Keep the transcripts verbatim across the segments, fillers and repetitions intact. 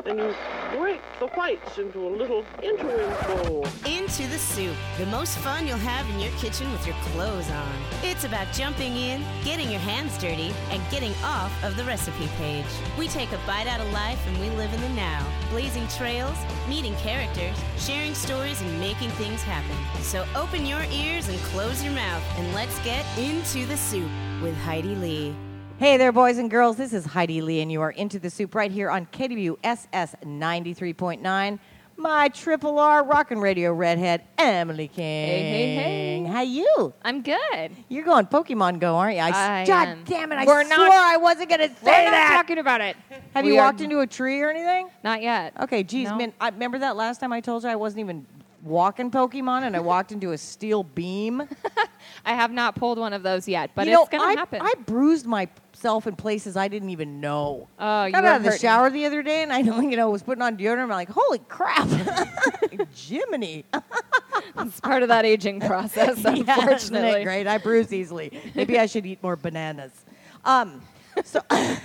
Then you break the whites into a little interim bowl. Into the Soup, the most fun you'll have in your kitchen with your clothes on. It's about jumping in, getting your hands dirty, and getting off of the recipe page. We take a bite out of life and we live in the now, blazing trails, meeting characters, sharing stories, and making things happen. So open your ears and close your mouth, and let's get into the soup with Heidi Lee. Hey there, boys and girls. This is Heidi Lee, and you are Into the Soup right here on K W S S ninety-three point nine. My triple R rockin' radio redhead, Emily King. Hey, hey, hey. How you? I'm good. You're going Pokemon Go, aren't you? I God am. damn it, I We're swore not- I wasn't going to say We're not that. talking about it. Have We you are- walked into a tree or anything? Not yet. Okay, geez, No. man, I remember that last time I told you I wasn't even walking Pokemon, and I walked into a steel beam? I have not pulled one of those yet, but you know, it's going I, to happen. I bruised myself in places I didn't even know. Oh, you got were out of the hurting. shower the other day, and I you know was putting on deodorant. I'm like, holy crap, Jiminy! It's part of that aging process, Yeah, isn't it unfortunately. great? I bruise easily. Maybe I should eat more bananas. Um, so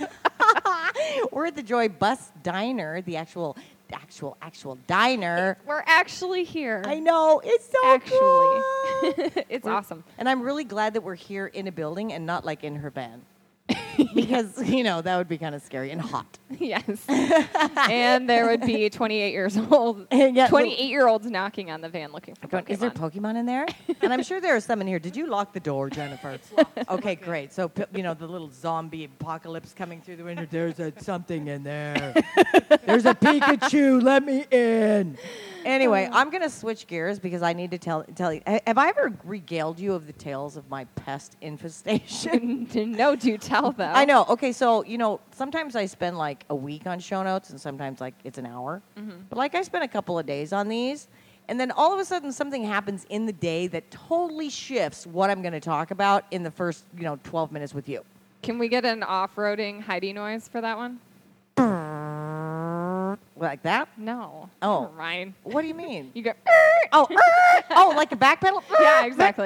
we're at the Joy Bus Diner, the actual, actual, actual diner. We're actually here. I know it's so Actually. cool. It's We're- awesome. And I'm really glad that we're here in a building and not like in her van. Because, you know, that would be kind of scary and hot. Yes. And there would be twenty-eight years old, Yeah, twenty-eight-year-olds knocking on the van looking for Going, Pokemon. is there Pokemon in there? And I'm sure there are some in here. Did you lock the door, Jennifer? Okay, great. So, p- you know, the little zombie apocalypse coming through the window. There's a, something in there. There's a Pikachu. Let me in. Anyway, I'm going to switch gears because I need to tell tell you. ha- Have I ever regaled you of the tales of my pest infestation? No, do tell though. I know. Okay, so, you know, sometimes I spend like a week on show notes and sometimes like it's an hour. But like I spent a couple of days on these. And then all of a sudden something happens in the day that totally shifts what I'm going to talk about in the first, you know, twelve minutes with you. Can we get an off-roading Heidi noise for that one? Like that? No. Oh. Never mind. What do you mean? You go. Oh, oh, like a back pedal? Yeah, exactly.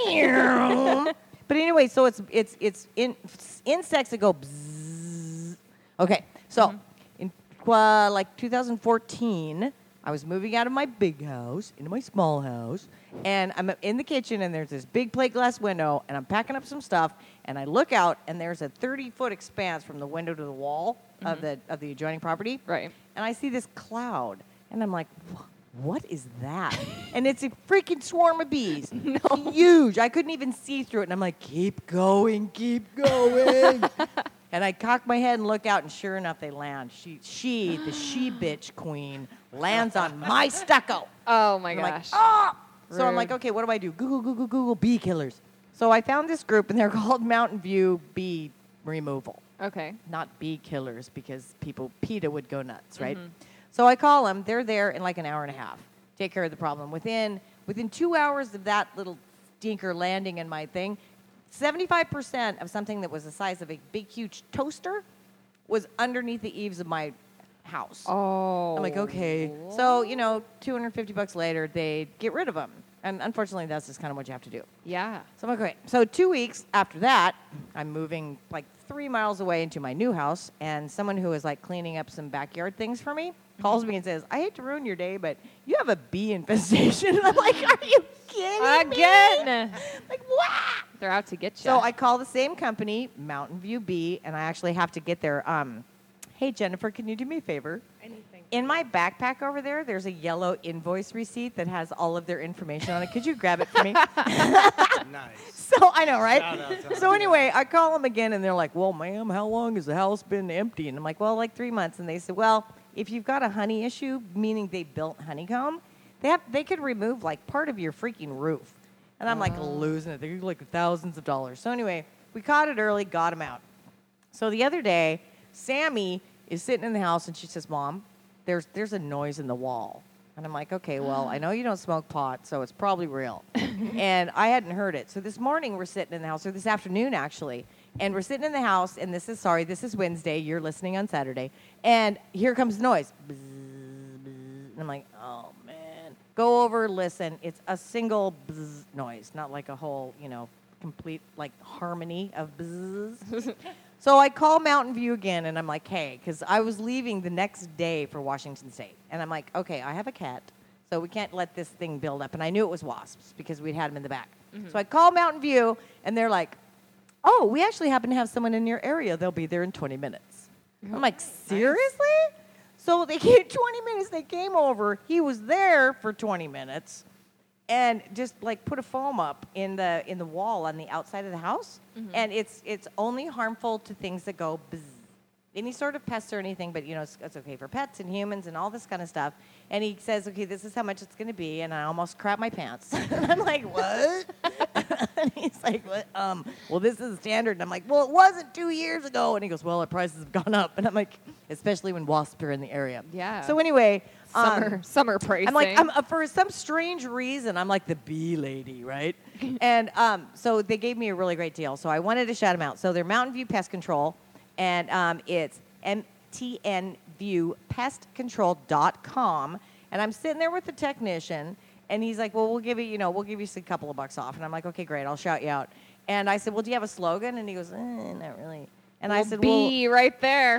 But anyway, so it's it's it's in, insects that go bzzz. Okay, so in uh, like two thousand fourteen, I was moving out of my big house into my small house, and I'm in the kitchen, and there's this big plate glass window, and I'm packing up some stuff, and I look out, and there's a thirty-foot expanse from the window to the wall of the of the adjoining property, Right. and I see this cloud, and I'm like, "Wha- what is that? And it's a freaking swarm of bees. Huge. I couldn't even see through it. And I'm like, keep going, keep going. And I cock my head and look out, and sure enough, they land. She, she the she bitch queen, lands on my stucco. Oh my I'm like, gosh. oh! So I'm Rude. like, okay, what do I do? Google, Google, Google bee killers. So I found this group, and they're called Mountain View Bee Removal. Okay. Not bee killers, because people, PETA would go nuts, right? Mm-hmm. So I call them. They're there in like an hour and a half. Take care of the problem. Within within two hours of that little stinker landing in my thing, seventy-five percent of something that was the size of a big, huge toaster was underneath the eaves of my house. Oh. I'm like, okay. So, you know, two hundred fifty bucks later, they get rid of them. And unfortunately, that's just kind of what you have to do. Yeah. So I'm like, okay. So two weeks after that, I'm moving like three miles away into my new house, and someone who is like cleaning up some backyard things for me calls me and says, I hate to ruin your day, but you have a bee infestation. And I'm like, are you kidding Again. me? Like, what? They're out to get you. So I call the same company, Mountain View Bee, and I actually have to get their, um, hey, Jennifer, can you do me a favor? Anything. In my backpack over there, there's a yellow invoice receipt that has all of their information on it. Could you grab it for me? Nice. So I know, right? Shout out to So them. anyway, I call them again, and they're like, well, ma'am, how long has the house been empty? And I'm like, well, like three months. And they said, well, if you've got a honey issue, meaning they built honeycomb, they have they could remove like part of your freaking roof. And I'm like losing it. They're like thousands of dollars. So anyway, we caught it early, got them out. So the other day, Sammy is sitting in the house, and she says, Mom, there's there's a noise in the wall. And I'm like, okay, well, I know you don't smoke pot, so it's probably real. And I hadn't heard it. So this morning we're sitting in the house, or this afternoon actually, and we're sitting in the house, and this is, sorry, this is Wednesday. You're listening on Saturday. And here comes the noise. Bzz, bzz. And I'm like, oh, man. Go over, listen. It's a single bzz noise, not like a whole, you know, complete, like, harmony of bzzz. So I call Mountain View again, and I'm like, hey, because I was leaving the next day for Washington State. And I'm like, okay, I have a cat, so we can't let this thing build up. And I knew it was wasps because we'd had them in the back. Mm-hmm. So I call Mountain View, and they're like, oh, we actually happen to have someone in your area. They'll be there in twenty minutes. Mm-hmm. I'm like, seriously? Nice. So they came twenty minutes. They came over. He was there for twenty minutes. And just like put a foam up in the in the wall on the outside of the house, mm-hmm. and it's it's only harmful to things that go bzz. Any sort of pests or anything, but you know it's, it's okay for pets and humans and all this kind of stuff. And he says, okay, this is how much it's going to be, and I almost crap my pants. And I'm like, what? And he's like, what? Um, well, this is standard. And I'm like, well, it wasn't two years ago. And he goes, well, the prices have gone up. And I'm like, especially when wasps are in the area. Yeah. So anyway. Summer, um, summer pricing. I'm like, I'm, uh, for some strange reason, I'm like the bee lady, right? And um, so they gave me a really great deal. So I wanted to shout them out. So they're Mountain View Pest Control, and um, it's M T N view pest control dot com. And I'm sitting there with the technician, and he's like, well, we'll give you, you know, we'll give you a couple of bucks off. And I'm like, okay, great, I'll shout you out. And I said, well, do you have a slogan? And he goes, eh, not really. And well, I said, bee well, right there.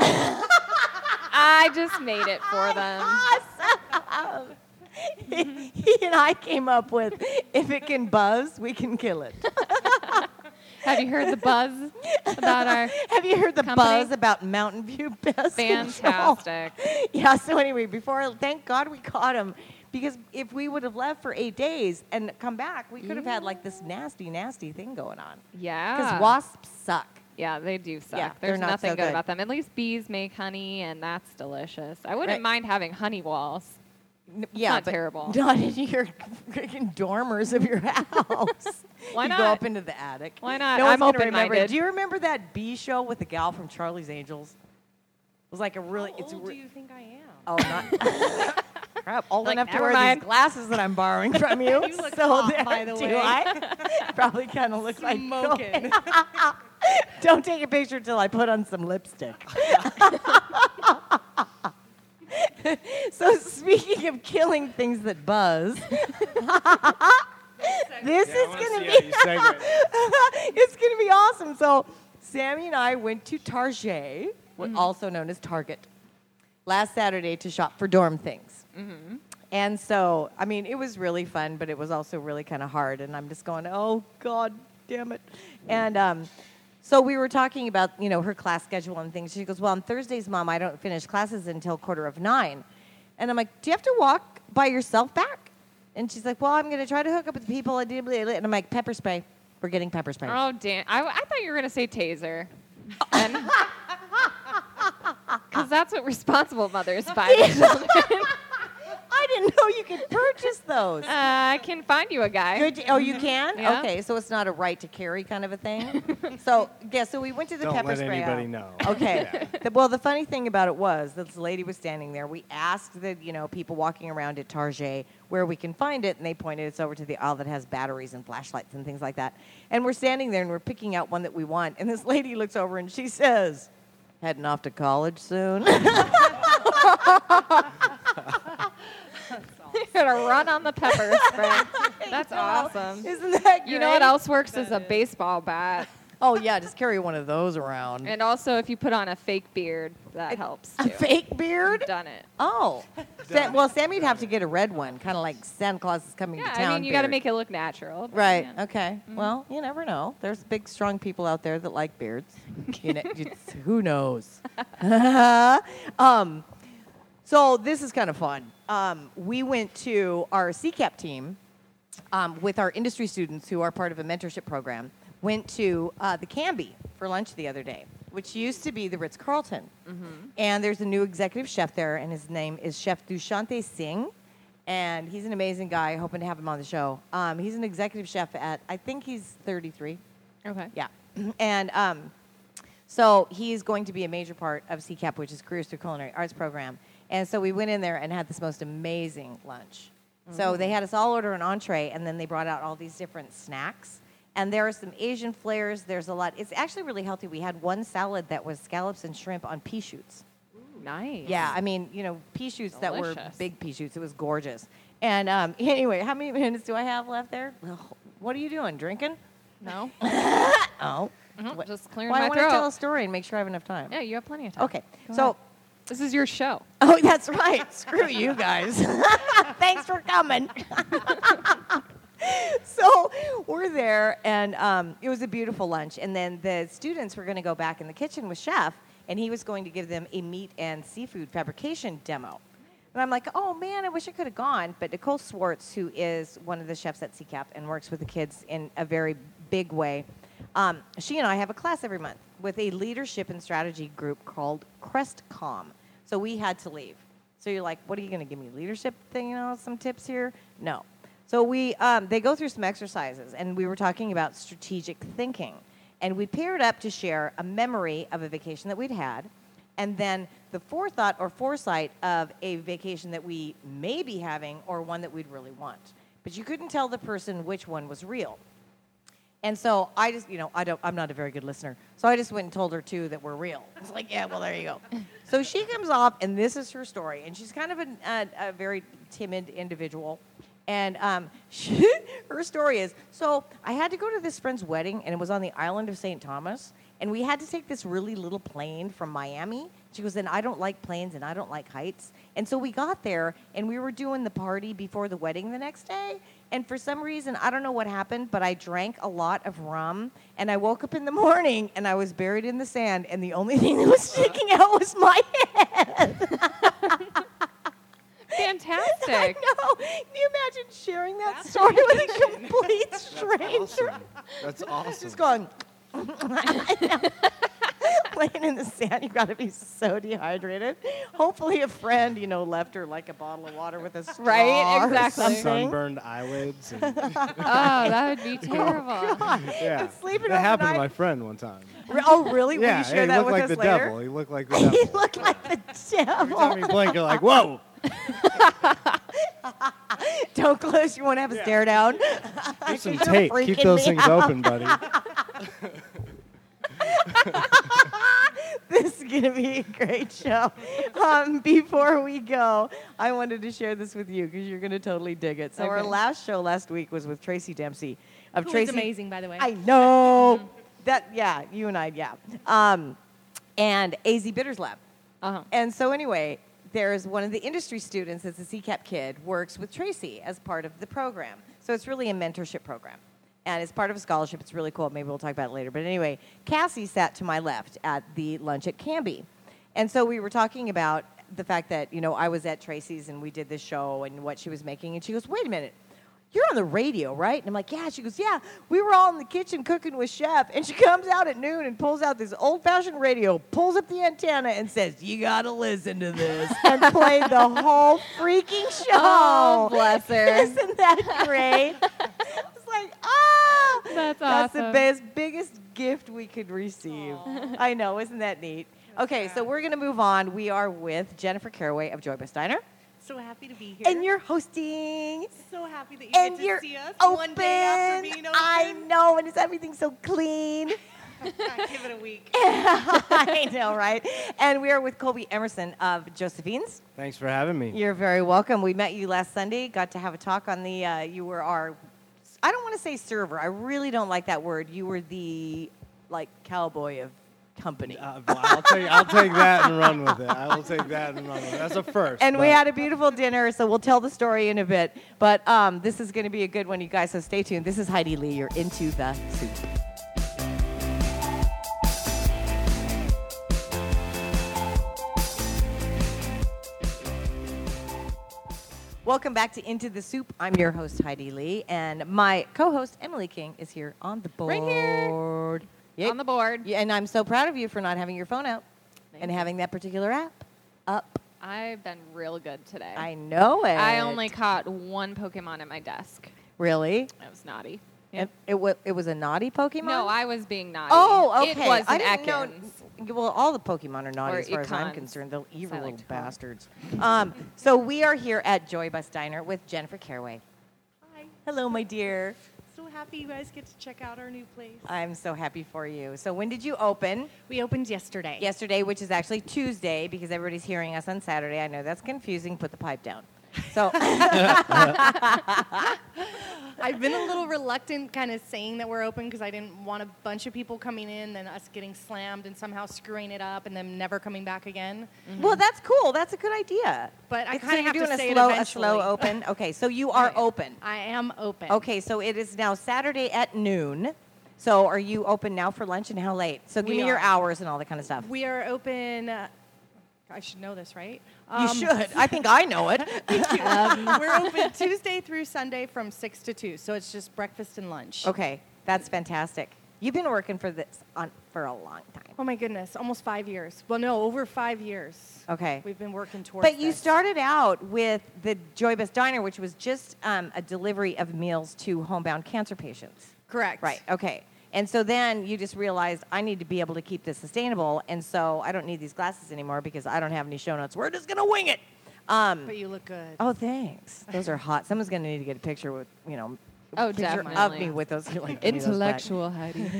I just made it for them. Awesome. he, he and I came up with, if it can buzz, we can kill it. Have you heard the buzz about our Have you heard the company? buzz about Mountain View Pest Fantastic. Control? Yeah, so anyway, before, thank God we caught him, because if we would have left for eight days and come back, we could have yeah. had like this nasty, nasty thing going on. Yeah. Because wasps suck. Yeah, they do suck. Yeah, There's they're not nothing so good good. about them. At least bees make honey, and that's delicious. I wouldn't Right. mind having honey walls. N- yeah, not but terrible. Not in your freaking dormers of your house. Why you not? go up into the attic. Why not? No one's I'm gonna remember. open-minded. Do you remember that bee show with the gal from Charlie's Angels? It was like a really. How it's old a re- do you think I am? Oh, not. Crap, old Like, enough to never wear mind. these glasses that I'm borrowing from you. You look so hot, there, by the do way. I? Probably kind of look like Smoking. Don't take a picture till I put on some lipstick. So speaking of killing things that buzz, this Yeah, I is wanna going to see be how you segue. it's going to be awesome. So Sammy and I went to Target, what also known as Target, last Saturday to shop for dorm things. Mm-hmm. And so, I mean, it was really fun, but it was also really kind of hard. And I'm just going, oh, God damn it. And um, so we were talking about, you know, her class schedule and things. She goes, well, on Thursdays, Mom, I don't finish classes until quarter of nine. And I'm like, do you have to walk by yourself back? And she's like, well, I'm going to try to hook up with the people. And I'm like, pepper spray. We're getting pepper spray. Oh, damn. I, I thought you were going to say taser. Because that's what responsible mothers buy their children. I didn't know you could purchase those. Uh, I can find you a guy. Good. Oh, you can? Yeah. Okay, so it's not a right to carry kind of a thing. So, yeah, so we went to the Don't pepper let spray. anybody aisle. know. Okay. Yeah. The, well, the funny thing about it was this lady was standing there. We asked the, you know, people walking around at Target where we can find it, and they pointed us over to the aisle that has batteries and flashlights and things like that. And we're standing there, and we're picking out one that we want. And this lady looks over, and she says, heading off to college soon? You're going to run on the pepper spray. That's awesome. Isn't that great? You know what else works is a baseball bat. Oh, yeah, just carry one of those around. And also, if you put on a fake beard, that helps too. A fake beard? Done it. Oh. Sa- well, Sammy'd have to get a red one, kind of like Santa Claus is coming Yeah, to town. I mean, you got to beard. make it look natural. but Right. yeah. Okay. Well, you never know. There's big, strong people out there that like beards. you know, it's- who knows? um, so this is kind of fun. Um, we went to our C CAP team um, with our industry students who are part of a mentorship program. Went to uh, the Canby for lunch the other day, which used to be the Ritz-Carlton. Mm-hmm. And there's a new executive chef there, and his name is Chef Dushante Singh. And he's an amazing guy, hoping to have him on the show. Um, he's an executive chef at, I think he's thirty-three. Okay. Yeah. And um, so he's going to be a major part of C CAP, which is Careers Through Culinary Arts program. And so we went in there and had this most amazing lunch. Mm-hmm. So they had us all order an entree, and then they brought out all these different snacks. And there are some Asian flares. There's a lot. It's actually really healthy. We had one salad that was scallops and shrimp on pea shoots. Nice. Yeah, I mean, you know, pea shoots that were Delicious. big pea shoots. It was gorgeous. And um, anyway, how many minutes do I have left there? What are you doing? Drinking? No? Oh. Mhm, What- Just clearing Well, I my want to throat. tell a story and make sure I have enough time. Yeah, you have plenty of time. Okay. Go So, ahead. This is your show. oh, that's right. Screw you guys. Thanks for coming. So we're there, and um, it was a beautiful lunch. And then the students were going to go back in the kitchen with Chef, and he was going to give them a meat and seafood fabrication demo. And I'm like, oh, man, I wish I could have gone. But Nicole Swartz, who is one of the chefs at C CAP and works with the kids in a very big way, um, she and I have a class every month with a leadership and strategy group called CrestCom. So we had to leave. So you're like, what are you going to give me, leadership thing, you know, some tips here? No. So we, um, they go through some exercises, and we were talking about strategic thinking. And we paired up to share a memory of a vacation that we'd had, and then the forethought or foresight of a vacation that we may be having or one that we'd really want. But you couldn't tell the person which one was real. And so I just, you know, I don't, I'm not a very good listener. So I just went and told her, too, that we're real. I was like, yeah, well, there you go. So she comes off, and this is her story. And she's kind of a, a, a very timid individual. And um, she, her story is, so I had to go to this friend's wedding, and it was on the island of Saint Thomas. And we had to take this really little plane from Miami. She goes, and I don't like planes, and I don't like heights. And so we got there, and we were doing the party before the wedding the next day. And for some reason, I don't know what happened, but I drank a lot of rum. And I woke up in the morning, and I was buried in the sand. And the only thing that was sticking out was my head. Fantastic. I know. Can you imagine sharing that story with a complete stranger? That's awesome. Just going, laying in the sand. You've got to be so dehydrated. Hopefully a friend, you know, left her like a bottle of water with a straw. Right, or exactly. something. Sunburned eyelids. And Oh, that would be terrible. yeah, And sleeping that happened to overnight. my friend one time. Re- Oh, really? Will yeah, you share he that looked with like us the later? devil. He looked like the devil. He looked like the Every time he devil. blinked, you're like, whoa. Don't close. You want to have a Yeah. stare down. Keep some You're tape. Keep freaking those me things out. open, buddy. This is going to be a great show. Um, before we go, I wanted to share this with you because you're going to totally dig it. So our Okay. last show last week was with Tracy Dempsey. Of Who is Tracy, amazing, by the way. I know. That, yeah, you and I, yeah. Um, and A Z Bitters Lab. Uh-huh. And so anyway, there's one of the industry students that's a C CAP kid, works with Tracy as part of the program. So it's really a mentorship program. And it's part of a scholarship. It's really cool. Maybe we'll talk about it later. But anyway, Cassie sat to my left at the lunch at Canby. And so we were talking about the fact that, you know, I was at Tracy's and we did this show and what she was making. And she goes, wait a minute. You're on the radio, right? And I'm like, yeah. She goes, yeah, we were all in the kitchen cooking with Chef. And she comes out at noon and pulls out this old-fashioned radio, pulls up the antenna, and says, you got to listen to this. And played the whole freaking show. Oh, bless her. Isn't that great? It's like, ah! That's That's the awesome. best, biggest gift we could receive. I know. Isn't that neat? Okay, so we're going to move on. We are with Jennifer Caraway of Joy by Steiner. So happy to be here. And you're hosting. so happy that you And get to you're see us open. one day after being open. I know, and it's everything so clean. Give it a week. I know, right? And we are with Colby Emerson of Josephine's. Thanks for having me. You're very welcome. We met you last Sunday. Got to have a talk on the. Uh, you were our. I don't want to say server. I really don't like that word. You were the like cowboy of company. Uh, well, I'll, take, I'll take that and run with it. I will take that and run with it. That's a first. And we but- had a beautiful dinner, so we'll tell the story in a bit. But um, this is going to be a good one, you guys, so stay tuned. This is Heidi Lee. You're into the soup. Welcome back to Into the Soup. I'm your host, Heidi Lee, and my co-host, Emily King, is here on the board. Right here. Yep. On the board. Yeah, and I'm so proud of you for not having your phone out Thank and you. having that particular app up. I've been real good today. I know it. I only caught one Pokemon at my desk. Really? It was naughty. It, it, wa- it was a naughty Pokemon? No, I was being naughty. Oh, okay. It was I an didn't know. Ekans. Well, all the Pokemon are naughty Or as far as I'm Econs, concerned. They're evil I like little to call 'em. bastards. um, so we are here at Joy Bus Diner with Jennifer Caraway. Hi. Hello, my dear. So happy you guys get to check out our new place. I'm so happy for you. So when did you open? We opened yesterday. Yesterday, which is actually Tuesday, because everybody's hearing us on Saturday. I know that's confusing. Put the pipe down. So, I've been a little reluctant kind of saying that we're open because I didn't want a bunch of people coming in and us getting slammed and somehow screwing it up and then never coming back again. Well, that's cool. That's a good idea. But I It's- kind of so have you're to doing say a slow, it a eventually. slow open. Okay, so you are Right. open. I am open. Okay, so it is now Saturday at noon. So are you open now for lunch, and how late? So give We me your are. hours and all that kind of stuff. We are open. Uh, I should know this, right? You Um, should. I think I know it. We're open Tuesday through Sunday from six to two. So it's just breakfast and lunch. Okay, that's fantastic. You've been working for this on for a long time. Oh my goodness, almost five years. Well, no, over five years. Okay. We've been working towards But you this. started out with the Joy Best Diner, which was just um, a delivery of meals to homebound cancer patients. Correct. Right. Okay. And so then you just realized I need to be able to keep this sustainable, and so I don't need these glasses anymore because I don't have any show notes. We're just gonna wing it. Um, But you look good. oh, thanks. Those are hot. Someone's gonna need to get a picture with you know. Oh, picture of definitely. me with those. Like, give me those back. Intellectual, Heidi.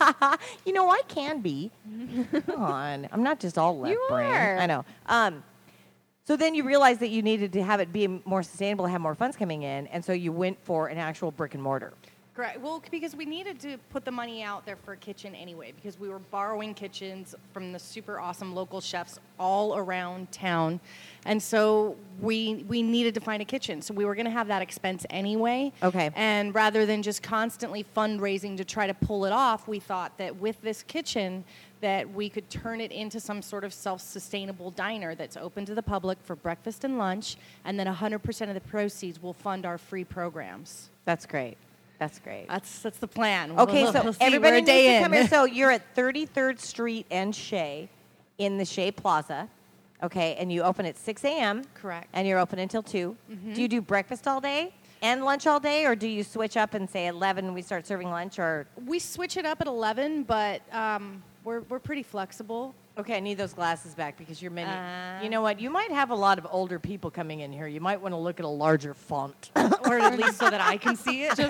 You know, I can be. Come on. I'm not just all left You brain. are. I know. Um, so then you realized that you needed to have it be more sustainable, have more funds coming in, and so you went for an actual brick and mortar. Correct. Well, c- because we needed to put the money out there for a kitchen anyway, because we were borrowing kitchens from the super awesome local chefs all around town, and so we we needed to find a kitchen. So we were going to have that expense anyway. Okay. And rather than just constantly fundraising to try to pull it off, we thought that with this kitchen that we could turn it into some sort of self-sustainable diner that's open to the public for breakfast and lunch, and then one hundred percent of the proceeds will fund our free programs. That's great. That's great. That's that's the plan. Okay, We'll- so we'll see. everybody We're a needs day to in. come here. So you're at thirty-third Street and Shea in the Shea Plaza, okay, and you open at six a.m. Correct. And you're open until two. Do you do breakfast all day and lunch all day, or do you switch up and say eleven we start serving lunch, or? We switch it up at eleven, but um, we're we're pretty flexible. Okay, I need those glasses back because your menu. Uh, you know what? You might have a lot of older people coming in here. You might want to look at a larger font. Or at least so that I can see it.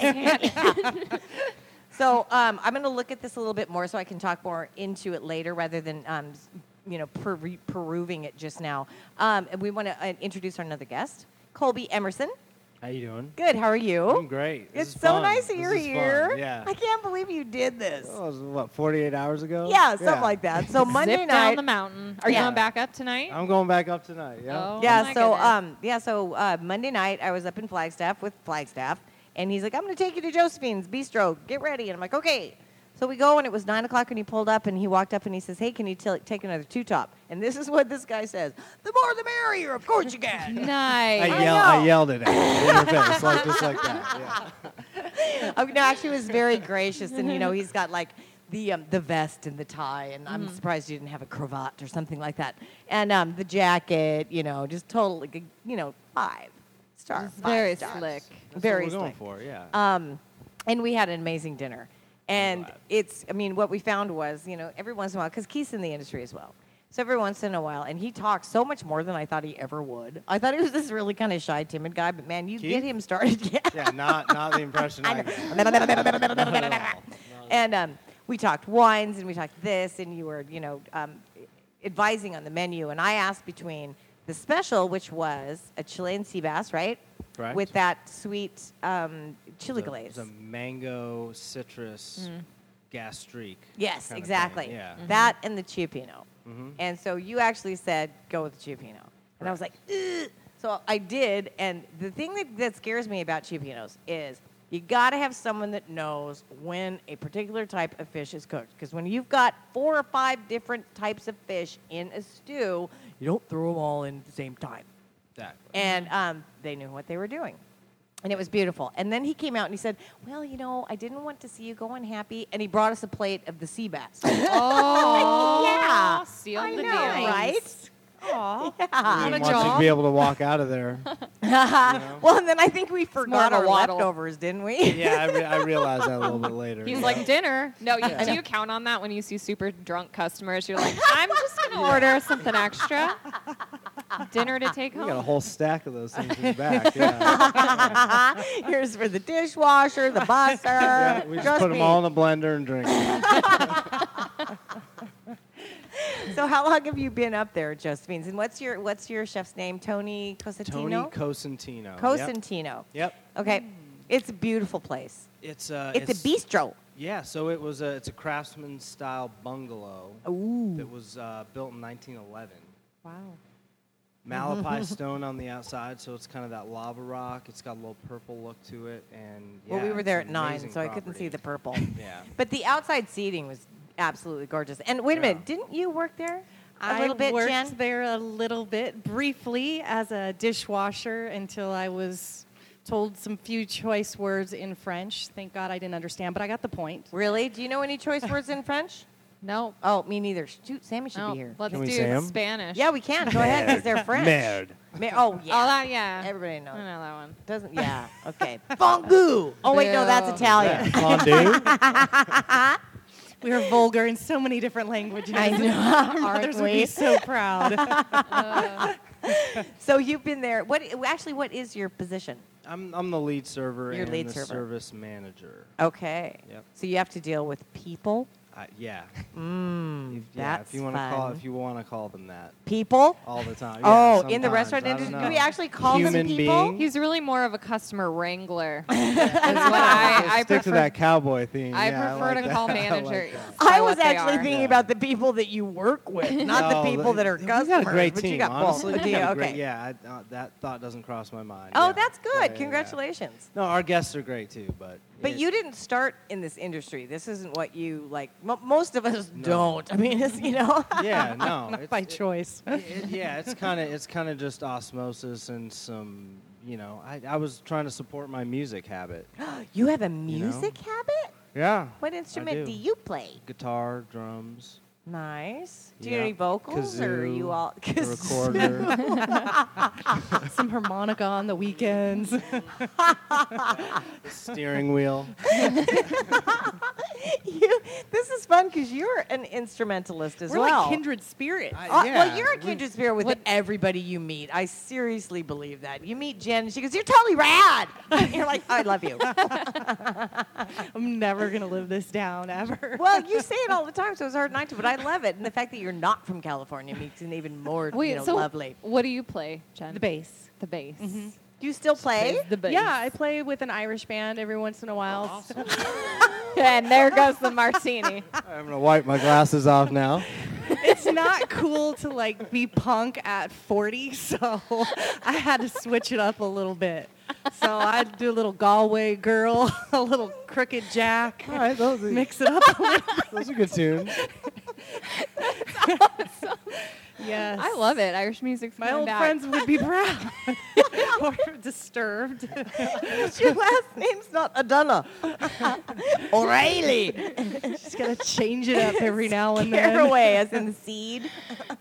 So um, I'm going to look at this a little bit more so I can talk more into it later rather than, um, s- you know, per- perusing it just now. Um, and we want to uh, introduce our another guest, Colby Emerson. How you doing? Good. How are you? I'm great. This It's is so fun. nice that This you're is fun. here. Yeah. I can't believe you did this. Oh, it was, what, forty-eight hours ago? Yeah, something like that. So Monday Zip night. down the mountain. Are Yeah. you going back up tonight? I'm going back up tonight. Yeah. Oh. Yeah, my so goodness. um, yeah, so uh, Monday night I was up in Flagstaff with Flagstaff, and he's like, "I'm going to take you to Josephine's Bistro. Get ready." And I'm like, "Okay." So we go, and it was nine o'clock when he pulled up, and he walked up and he says, "Hey, can you t- take another two top?" And this is what this guy says: "The more, the merrier. Of course you can." Nice. I, I yell, know. I yelled it at him in her face, like just like that. Yeah. Oh, no, actually, he was very gracious, and you know, he's got like the um, the vest and the tie, and I'm surprised you didn't have a cravat or something like that, and um, the jacket, you know, just totally, you know, five star. It's five very stars. slick. That's Very what we're slick. going for. Yeah. Um, and we had an amazing dinner. And glad. it's, I mean, what we found was, you know, every once in a while, because Keith's in the industry as well. So every once in a while, and he talks so much more than I thought he ever would. I thought he was this really kind of shy, timid guy, but man, you Keith? get him started. Yeah. yeah. Not not the impression I, get. And um, we talked wines and we talked this, and you were, you know, um, advising on the menu. And I asked between the special, which was a Chilean sea bass, right? Correct. With that sweet um, chili It's a- glaze. It's a mango citrus gastrique. Yes, kind of exactly. thing, Yeah. That and the Chiapino. Mhm. And so you actually said, go with the Chiapino. And I was like, ugh. So I did. And the thing that, that scares me about Chiapinos is you got to have someone that knows when a particular type of fish is cooked. Because when you've got four or five different types of fish in a stew, you don't throw them all in at the same time. Exactly. And um, they knew what they were doing. And it was beautiful. And then he came out and he said, well, you know, I didn't want to see you go unhappy. And he brought us a plate of the sea bass. Oh, Yeah. Sealed I the know, deal. right? Aw. Yeah. He a wants jaw. to be able to walk out of there. Well, and then I think we forgot of a our waddle. leftovers, didn't we? Yeah, I, re- I realized that a little bit later. He's yeah. like, dinner? No, you, Yeah. do you count on that when you see super drunk customers? You're like, I'm just going to order something extra. Dinner to take We got a home. whole stack of those things in the back. Yeah. Here's for the dishwasher, the busser. Yeah, we just Trust put them me. all in the blender and drink them. So how long have you been up there at Josephine's? And what's your what's your chef's name? Tony Cosentino? Tony Cosentino. Yep. Cosentino. Yep. Okay. It's a beautiful place. It's uh, It's, a bistro. Yeah, so it was a it's a craftsman style bungalow Ooh. that was uh, built in nineteen eleven. Wow. Malachi stone on the outside, so it's kind of that lava rock. It's got a little purple look to it, and yeah, Well, we were it's there an at nine, amazing so I couldn't see property. the purple. Yeah. But the outside seating was absolutely gorgeous. And wait a Yeah. minute, didn't you work there a I little bit, worked Jen? there a little bit briefly as a dishwasher until I was told some few choice words in French. Thank God I didn't understand, but I got the point. Really? Do you know any choice words in French? No. Oh, me neither. Shoot, Sammy should no. be here. Let's Can we do say 'em? Spanish. Yeah, we can. Go ahead, because they're French. Merde. Ma- oh, yeah. Oh, that, yeah. Everybody knows. I know that one. Doesn't? Yeah. Okay. Fondue. Oh wait, no, that's Boo. Italian. Fondue. We are vulgar in so many different languages. I know. Our mothers would be so proud. So you've been there. What? Actually, what is your position? I'm I'm the lead server Your and lead the server. service manager. Okay. Yep. So you have to deal with people. Uh, yeah. Mm, If, yeah. that's If you want to call fun. if you want to call them that People. all the time. Oh, Yeah, in the sometimes. restaurant I don't industry, do know. we actually call them Human people? being. He's really more of a customer wrangler. is what I, I Stick prefer, to that cowboy theme. I yeah, prefer like to that. call I like manager. that. I by was what they actually are. thinking Yeah. about the people that you work with, not the No, people that are we customers. got a great but team. you got honestly, both. we Yeah, got a great- okay. yeah, I, uh, that thought doesn't cross my mind. Oh, yeah. that's good. Yeah, yeah, yeah. Congratulations. No, our guests are great too, but. But it- you didn't start in this industry. This isn't what you like. Mo most of us No. don't. I mean, it's, you know. Yeah, no. Not it's- by it- choice. it- it- yeah, it's kind of it's kind of just osmosis and some, you know. I, I was trying to support my music habit. You have a know? music habit? Yeah. What instrument do. do. you play? Guitar, drums, Nice. Do you Yeah. know any vocals, or are you kazoo, all? the recorder, Some harmonica on the weekends. the steering wheel. you, this is fun because you're an instrumentalist as We're well. like kindred spirits. I- Uh, yeah, well, you're a we- kindred spirit with What- everybody you meet. I seriously believe that. You meet Jen, and she goes, "You're totally rad." You're like, "I love you." I'm never going to live this down, ever. Well, you say it all the time, so it's hard not to. But I love it, and the fact that you're not from California makes it even more, Wait, you know, so lovely. what do you play, Jen? The bass. The bass. Do you still play? The bass. Yeah, I play with an Irish band every once in a while. And there goes the martini. I'm gonna wipe my glasses off now. It's not cool to like be punk at forty, so I had to switch it up a little bit. So I'd do a little Galway Girl, a little Crooked Jack, All right, those are, mix it up a little. those are good tunes. Yes. I love it. Irish music's My coming old back. friends would be proud or disturbed. Your last name's not Adana. O'Reilly. Just gotta change it up every now and then. Caraway, as in the seed.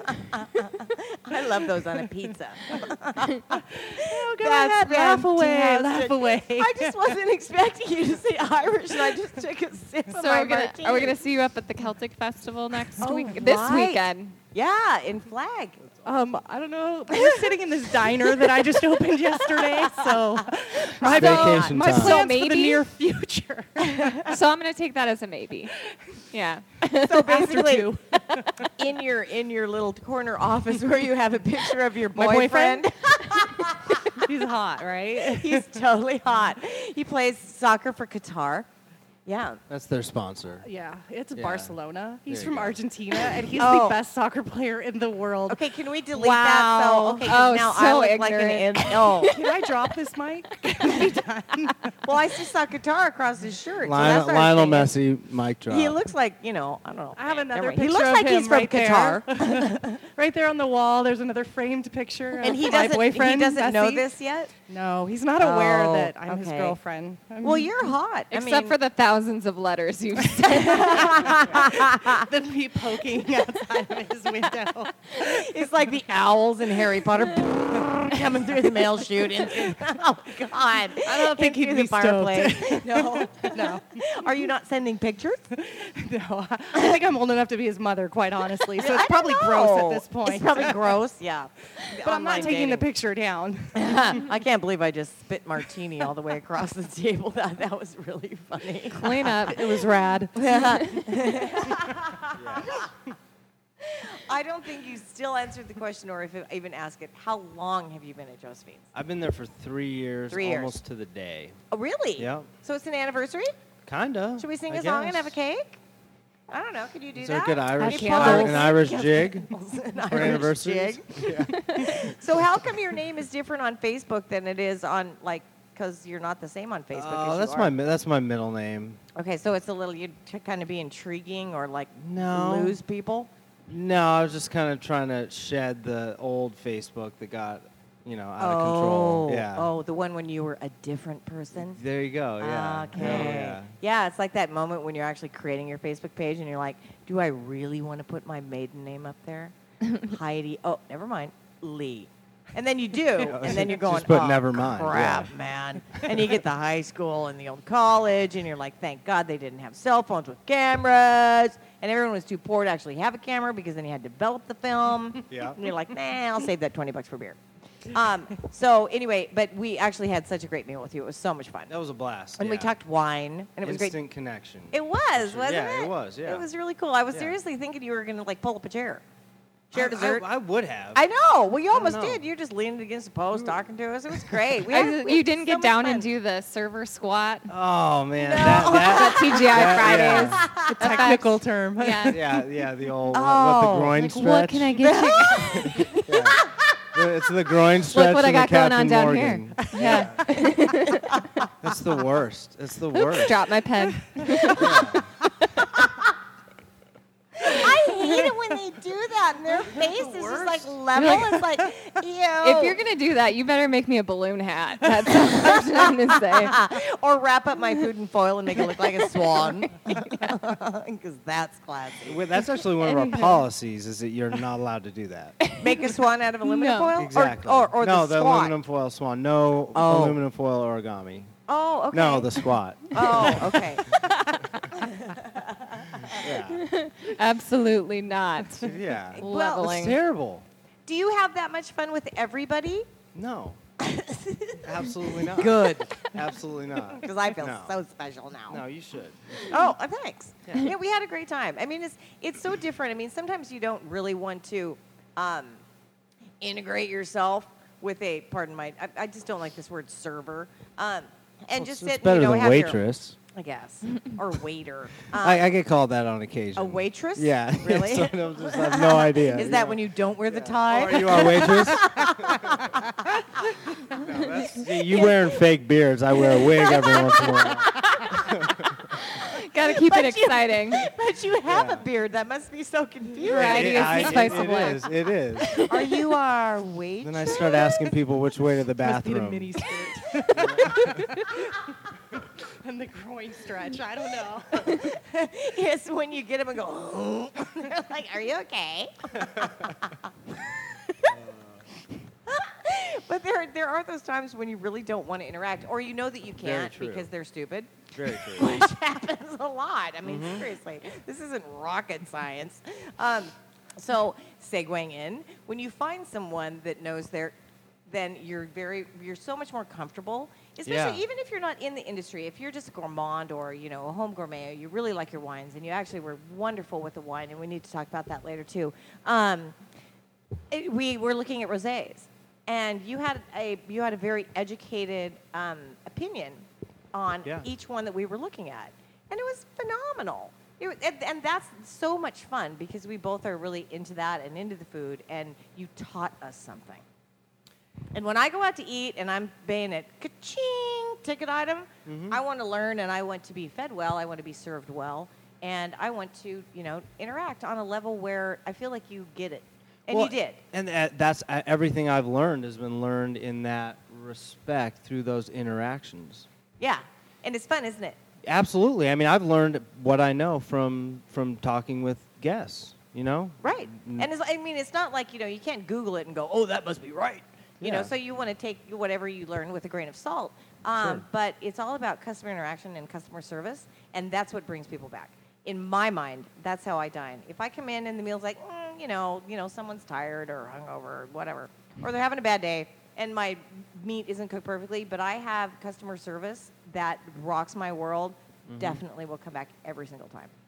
I love those on a pizza. Oh, go That's ahead, laugh away, fantastic. laugh away. I just wasn't expecting you to say Irish, and I just took a sip of So my are we, gonna, martini. are we gonna see you up at the Celtic Festival next Oh, week? This right. weekend. Yeah, in Flag. Um, I don't know. We're sitting in this diner that I just opened yesterday, so my, Vacation my time. plans So for the maybe- near future. So I'm gonna take that as a maybe. Yeah. So After basically, two. in your in your little corner office where you have a picture of your My boyfriend, boyfriend? He's hot, right? he's totally hot. He plays soccer for Qatar. Yeah. That's their sponsor. Yeah, it's Yeah. Barcelona. He's There you from go. Argentina, and he's Oh. the best soccer player in the world. Okay, can we delete that? So Wow. okay, 'cause Oh, now so I look like an ignorant. in- oh. Can I drop this mic? Can we done? Well, I just saw Qatar across his shirt. so Lionel, that's what I was Lionel thinking. Messi, mic drop. He looks like, you know, I don't know. I have Never another mind. picture He looks of like him he's from right Qatar. there. Right there on the wall, there's another framed picture And of he my doesn't boyfriend. he doesn't know Messi. this yet? No, he's not aware Oh, that I'm his okay. girlfriend. I Well, mean, you're hot. Except I mean, for the thousands of letters you've sent. the me poking outside of his window. it's like the owls in Harry Potter coming through the mail chute. Into, oh, God. I don't think he'd the be fireplace. No. No, Are you not sending pictures? no. I think I'm old enough to be his mother, quite honestly. So I it's don't probably gross know. at this point. It's probably gross, yeah. but I'm not taking the picture down. I can't believe I just spit martini all the way across the table. That, that was really funny. Clean up. It was rad. I don't think you still answered the question, or if you even ask it. How long have you been at Josephine's? I've been there for three years, Three years. almost to the day. Oh, really? Yep. So it's an anniversary? Kinda. Should we sing I a song and guess. have a cake? I don't know. Could you do Is there a that? good Irish, Have candles. an Irish jig An for Irish anniversaries? jig. So how come your name is different on Facebook than it is on, like, because you're not the same on Facebook as Oh, you that's are? my mi- that's my middle name. Okay, so it's a little, you to kind of be intriguing or, like, No. lose people? No, I was just kind of trying to shed the old Facebook that got, you know, out of oh, control. Yeah. Oh, the one when you were a different person? There you go. Yeah. Okay. Yeah, yeah. Yeah, it's like that moment when you're actually creating your Facebook page and you're like, do I really want to put my maiden name up there? Heidi. Oh, never mind. Lee. And then you do, and then you're going, Just put oh, never mind, crap, yeah. man. And you get the high school and the old college, and you're like, thank God they didn't have cell phones with cameras. And everyone was too poor to actually have a camera because then you had to develop the film. Yeah. And you're like, nah, I'll save that twenty bucks for beer. Um, so anyway, but we actually had such a great meal with you. It was so much fun. That was a blast. And we yeah. talked wine, and it was great. Instant connection. It was, Sure. wasn't Yeah, it? it was, yeah. It was really cool. I was Yeah. seriously thinking you were going to, like, pull up a chair. Share I- dessert. I, I would have. I know. Well, you I don't almost know. did. You just leaned against the post talking to us. It was great. We I- had- we you had didn't so get much down fun. and do the server squat. Oh man, No. that, that T G I that- Fridays. yeah. Technical term. Yeah. yeah, yeah, the old what, what Oh. the groin Like, stretch. what can I get you? Yeah. The- It's the groin stretch. Look what I and got the going on Captain down Morgan. here. Yeah. That's the worst. It's the Oops, worst. drop my pen. I hate it when they do that, and their face is just like level. It's like, ew. If you're gonna do that, you better make me a balloon hat. That's what I'm gonna say. or wrap up my food in foil and make it look like a swan, because that's classy. Wait, that's actually one of our policies. Is that you're not allowed to do that. Make a swan out of aluminum No. foil, Exactly. or or, or no, the, the squat. aluminum foil swan. No Oh. aluminum foil origami. Oh, okay. No, the squat. Oh, okay. Yeah. Absolutely not. Yeah. Well, Leveling. It's terrible. Do you have that much fun with everybody? No. Absolutely not. Good. Absolutely not. Because I feel No. so special now. No, you should. Oh, uh, thanks. Yeah. we had a great time. I mean, it's it's so different. I mean, sometimes you don't really want to um, integrate yourself with a, pardon my, I, I just don't like this word server, um, and Well, just it's sit better and, you know, than have your- waitress. I guess, or waiter. Um, I, I get called that on occasion. a waitress? Yeah. Really? so I don't- just have no idea. Is that when you don't wear the Oh, tie? are you our waitress? No, that's, see, you wearing fake beards. I wear a wig every once in a while. Gotta keep But it you- exciting. But you have Yeah. a beard. That must be so confusing. Variety is I- the spice of it life. is. It is. Are you our waitress? Then I start asking people which way to the Must be the bathroom. mini skirt. and the groin stretch. I don't know. Yes, when you get them and go, they're like, "Are you okay?" But there, there are those times when you really don't want to interact, or you know that you Very can't true. because they're stupid, Very true. which happens a lot. I mean, Mm-hmm. seriously, this isn't rocket science. Um, so, segueing in, when you find someone that knows their, then you're very, you're so much more comfortable. Especially Yeah. even if you're not in the industry, if you're just a gourmand or you know a home gourmet, you really like your wines, and you actually were wonderful with the wine, and we need to talk about that later too. Um, it, we were looking at rosés, and you had a you had a very educated um, opinion on Yeah. each one that we were looking at, and it was phenomenal. It, was- and, and that's so much fun because we both are really into that and into the food, and you taught us something. And when I go out to eat and I'm paying it, ka-ching, ticket item, Mm-hmm. I want to learn and I want to be fed well. I want to be served well. And I want to, you know, interact on a level where I feel like you get it. And Well, you did. And uh, that's uh, everything I've learned has been learned in that respect through those interactions. Yeah. And it's fun, isn't it? Absolutely. I mean, I've learned what I know from from talking with guests. You know. Right. Mm. And it's, I mean, it's not like, you know, you can't Google it and go, oh, that must be right. You know, Yeah. so you want to take whatever you learn with a grain of salt. Um, Sure. But it's all about customer interaction and customer service, and that's what brings people back. In my mind, that's how I dine. If I come in and the meal's like, mm, you know, you know, someone's tired or hungover or whatever, or they're having a bad day, and my meat isn't cooked perfectly, but I have customer service that rocks my world, Mm-hmm. definitely will come back every single time.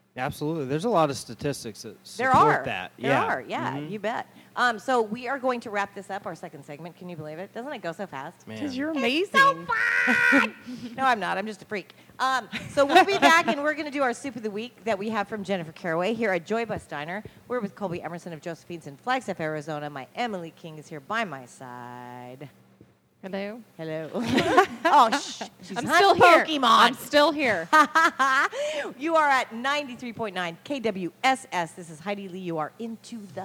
Absolutely. There's a lot of statistics that There support are. that. There yeah. are. Yeah, Mhm. you bet. Um, so we are going to wrap this up, our second segment. Can you believe it? Doesn't it go so fast? Man. Because you're amazing. So fun! No, I'm not. I'm just a freak. Um, so we'll be back, and we're going to do our soup of the week that we have from Jennifer Caraway here at Joy Bus Diner. We're with Colby Emerson of Josephine's in Flagstaff, Arizona. My Emily King is here by my side. Hello. Hello. Oh, shh. She's I'm hunting still here. Pokemon. I'm still here. You are at ninety-three point nine K W S S. This is Heidi Lee. You are into the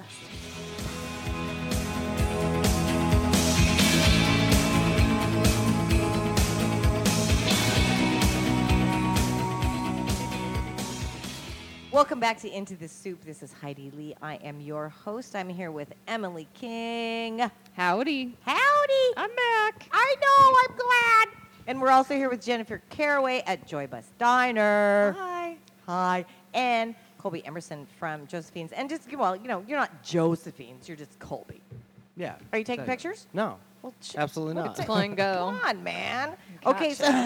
Welcome back to Into the Soup. This is Heidi Lee. I am your host. I'm here with Emily King. Howdy. Howdy. I'm back. I know. I'm glad. And we're also here with Jennifer Caraway at Joy Bus Diner. Hi. Hi. And Colby Emerson from Josephine's. And just, well, you know, you're not Josephine's. You're just Colby. Yeah. Are you taking Exactly. pictures? No. Well, ch- Absolutely well, not. ta- Pull and go. Come on, man. Okay, so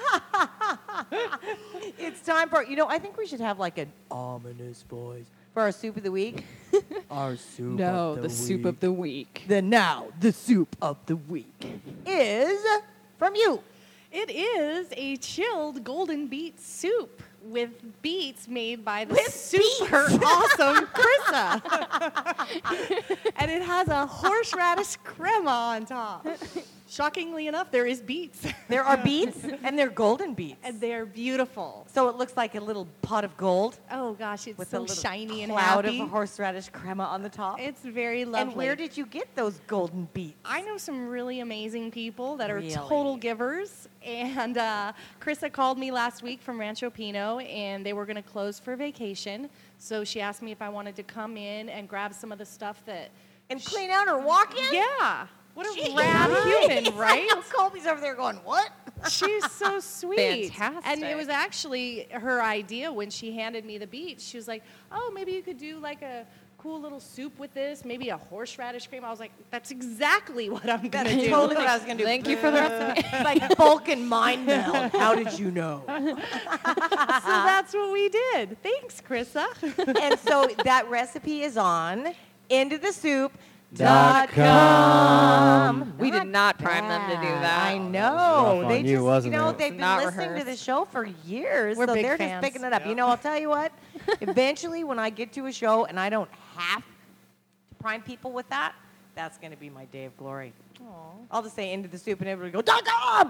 it's time for, you know, I think we should have like an ominous voice for our soup of the week. Our soup No, of the, the soup of the week. The now, the soup of the week is from you. It is a chilled golden beet soup with beets made by the With super beets. awesome Krissa. And it has a horseradish crema on top. Shockingly enough, there is beets. There are beets, and they're golden beets. And they're beautiful. So it looks like a little pot of gold Oh gosh, it's with a so little shiny and cloud happy. of horseradish crema on the top. It's very lovely. And where did you get those golden beets? I know some really amazing people that are Really? total givers. And uh, Krissa called me last week from Rancho Pino, and they were going to close for vacation. So she asked me if I wanted to come in and grab some of the stuff that. And clean out or walk in? Yeah. What a Jeez. rad human, right? I know Colby's over there going, what? She's so sweet. Fantastic. And it was actually her idea when she handed me the beets. She was like, oh, maybe you could do like a cool little soup with this, maybe a horseradish cream. I was like, that's exactly what I'm going to That's do. totally what I was going to do. Thank you for the recipe. It's like Vulcan mind meld. How did you know? So that's what we did. Thanks, Krissa. And so that recipe is on into the soup. Dot com. We did not prime them to do that. I That was know. rough They on you, just, wasn't you know, it? they've been Not listening to the rehearsed. show for years, We're so big they're fans. just picking it up. You know, I'll tell you what. Eventually, when I get to a show and I don't have to prime people with that, that's going to be my day of glory. I'll just say into the soup, and everybody go dot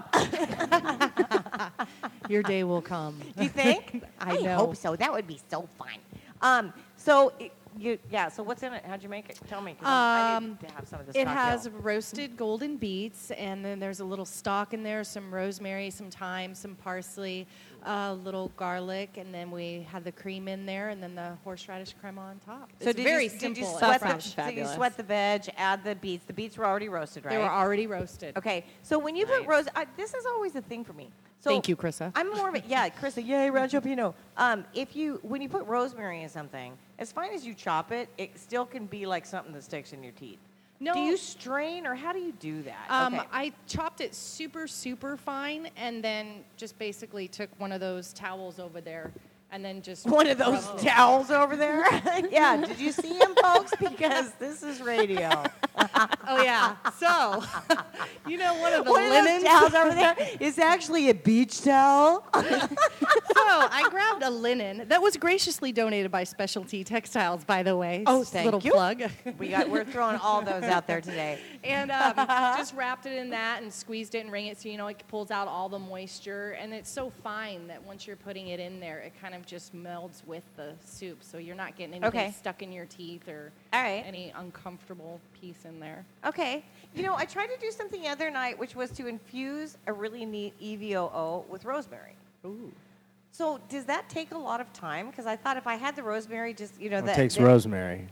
com. Your day will come. Do you think? I know. hope so. That would be so fun. Um, so it, you, yeah. So what's in it? How'd you make it? Tell me. 'Cause I Um, need to have some of this. It cocktail. has roasted golden beets, and then there's a little stock in there, some rosemary, some thyme, some parsley, a little garlic, and then we had the cream in there, and then the horseradish crema on top. So It's did very you, simple. Did you and sweat the, fresh. so you Fabulous. sweat the veg, add the beets. The beets were already roasted, right? They were already roasted. Okay. So when you put Nice. rose, I, this is always a thing for me. So Thank you, Krissa. I'm more of a yeah, Krista. Yay, Rancho Pino. Um, if you when you put rosemary in something, as fine as you chop it, it still can be like something that sticks in your teeth. No. Do you strain or how do you do that? Um, okay. I chopped it super, super fine, and then just basically took one of those towels over there, and then just One of those rubbed it. towels over there. Yeah. Did you see him, folks? Because this is radio. Oh yeah. So, you know, one of the One of linens. those towels over there is actually a beach towel. So I grabbed a linen that was graciously donated by Specialty Textiles, by the way. Oh, Just a thank little you. plug. We got. We're throwing all those out there today. And um, just wrapped it in that and squeezed it and wring it so you know it pulls out all the moisture. And it's so fine that once you're putting it in there, it kind of just melds with the soup. So you're not getting anything Okay. stuck in your teeth or All right. any uncomfortable piece in there. Okay. You know, I tried to do something the other night, which was to infuse a really neat E V O O with rosemary. Ooh. So does that take a lot of time? Because I thought if I had the rosemary, just you know, Well, that it takes that- rosemary.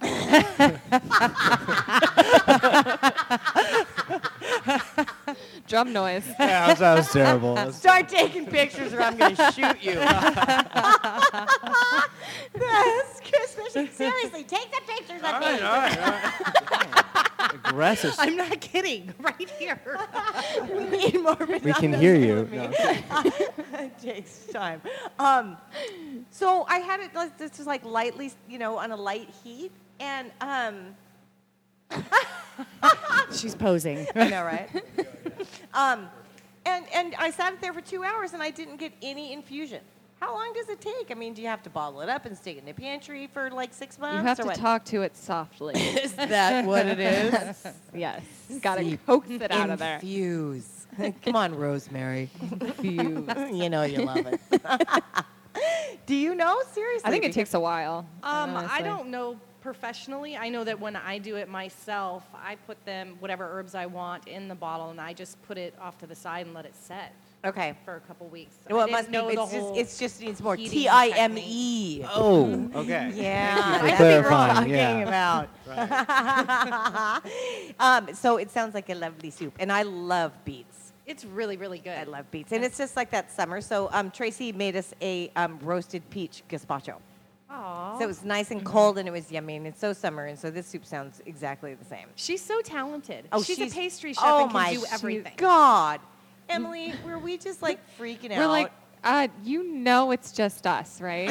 Drum noise. Yeah, that was, that was terrible. That's- Start taking pictures, or I'm going to shoot you. That's Christmas. Seriously, take the pictures of me. Aggressive. I'm not kidding. Right here. We need more. We can hear you. No, it takes time. Um, so I had it like, just like lightly, you know, on a light heat, and um, She's posing. I know, right? um, and and I sat it there for two hours, and I didn't get any infusion. How long does it take? I mean, do you have to bottle it up and stick it in the pantry for like six months? You have or to what? talk to it softly. Is that what it is? Yes. Got to coax it out of there. Infuse. Come on, Rosemary. Infuse. You know you love it. Do you know? Seriously? I think it Because- takes a while. Um, I honestly. don't know professionally. I know that when I do it myself, I put them, whatever herbs I want, in the bottle, and I just put it off to the side and let it set Okay. for a couple weeks. Well, I it didn't must be. know the It's just, whole it's just needs more. heating T I M E. Oh, okay. Yeah, Thank you that's for what we're clarifying. talking Yeah. about. um, so it sounds like a lovely soup, and I love beets. It's really, really good. I love beets, and it's just like that summer. So um, Tracy made us a um, roasted peach gazpacho. Aww. So it was nice and cold, and it was yummy, and it's so summer, and so this soup sounds exactly the same. She's so talented. Oh, she's, she's- a pastry chef oh and my can do everything. God, Emily, were we just like freaking out? We're like, uh, you know it's just us, right?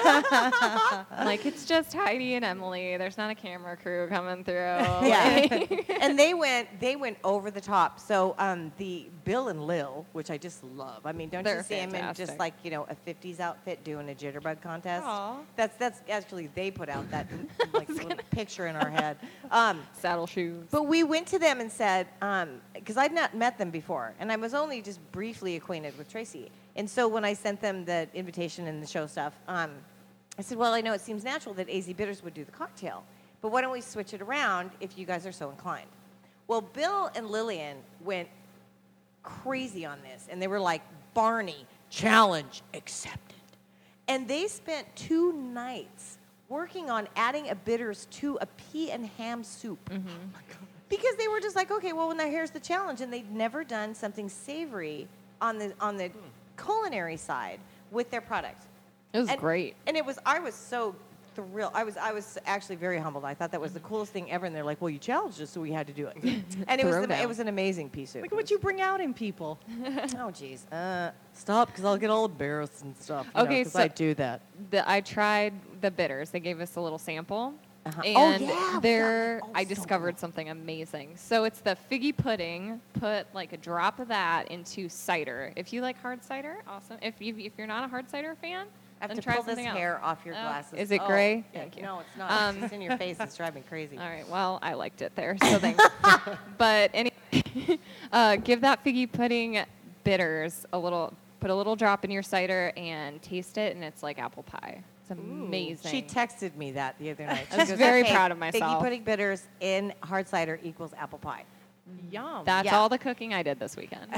Like, it's just Heidi and Emily. There's not a camera crew coming through. Yeah. Like- And they went they went over the top. So um, the Bill and Lil, which I just love. I mean, don't you They're see them in just fantastic. like, you know, a fifties outfit doing a jitterbug contest? Aw. That's that's actually they put out that like little picture in our head. Um, Saddle shoes. but we went to them and said, because I'd not met them before, and I was only just briefly acquainted with Tracy. And so when I sent them the invitation and the show stuff, um, I said, well, I know it seems natural that A Z Bitters would do the cocktail, but why don't we switch it around if you guys are so inclined? Well, Bill and Lillian went crazy on this, and they were like, Barney, challenge accepted. And they spent two nights working on adding a bitters to a pea and ham soup. Because they were just like, okay, well, now here's the challenge, and they'd never done something savory on the on the culinary side with their product. It was And- great. And it was, I was so thrilled. I was, I was actually very humbled. I thought that was the coolest thing ever. And they're like, well, you challenged us, so we had to do it. And it was, the, Throwdown. it was an amazing piece of. Look at what you bring out in people. Oh, geez. Uh, stop, because I'll get all embarrassed and stuff. you know, Okay, 'cause so- I do that. The, I tried the bitters. They gave us a little sample. Uh-huh. Oh, And yeah, we there, got that I also. discovered something amazing. So it's the figgy pudding. Put like a drop of that into cider. If you like hard cider, awesome. If you if you're not a hard cider fan, I have then to try pull this something else. hair off your Oh, glasses. is it Oh, gray? yeah, Thank you. No, it's not. Um, it's in your face. It's driving me crazy. All right. Well, I liked it there, so thanks. But anyway, uh, give that figgy pudding bitters a little. Put a little drop in your cider and taste it, and it's like apple pie. It's amazing. She texted me that the other night. She I was goes, very "Okay, proud of Figgy myself." pudding bitters in hard cider equals apple pie. Yum. That's yeah. all the cooking I did this weekend.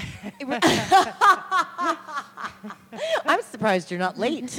I'm surprised you're not late.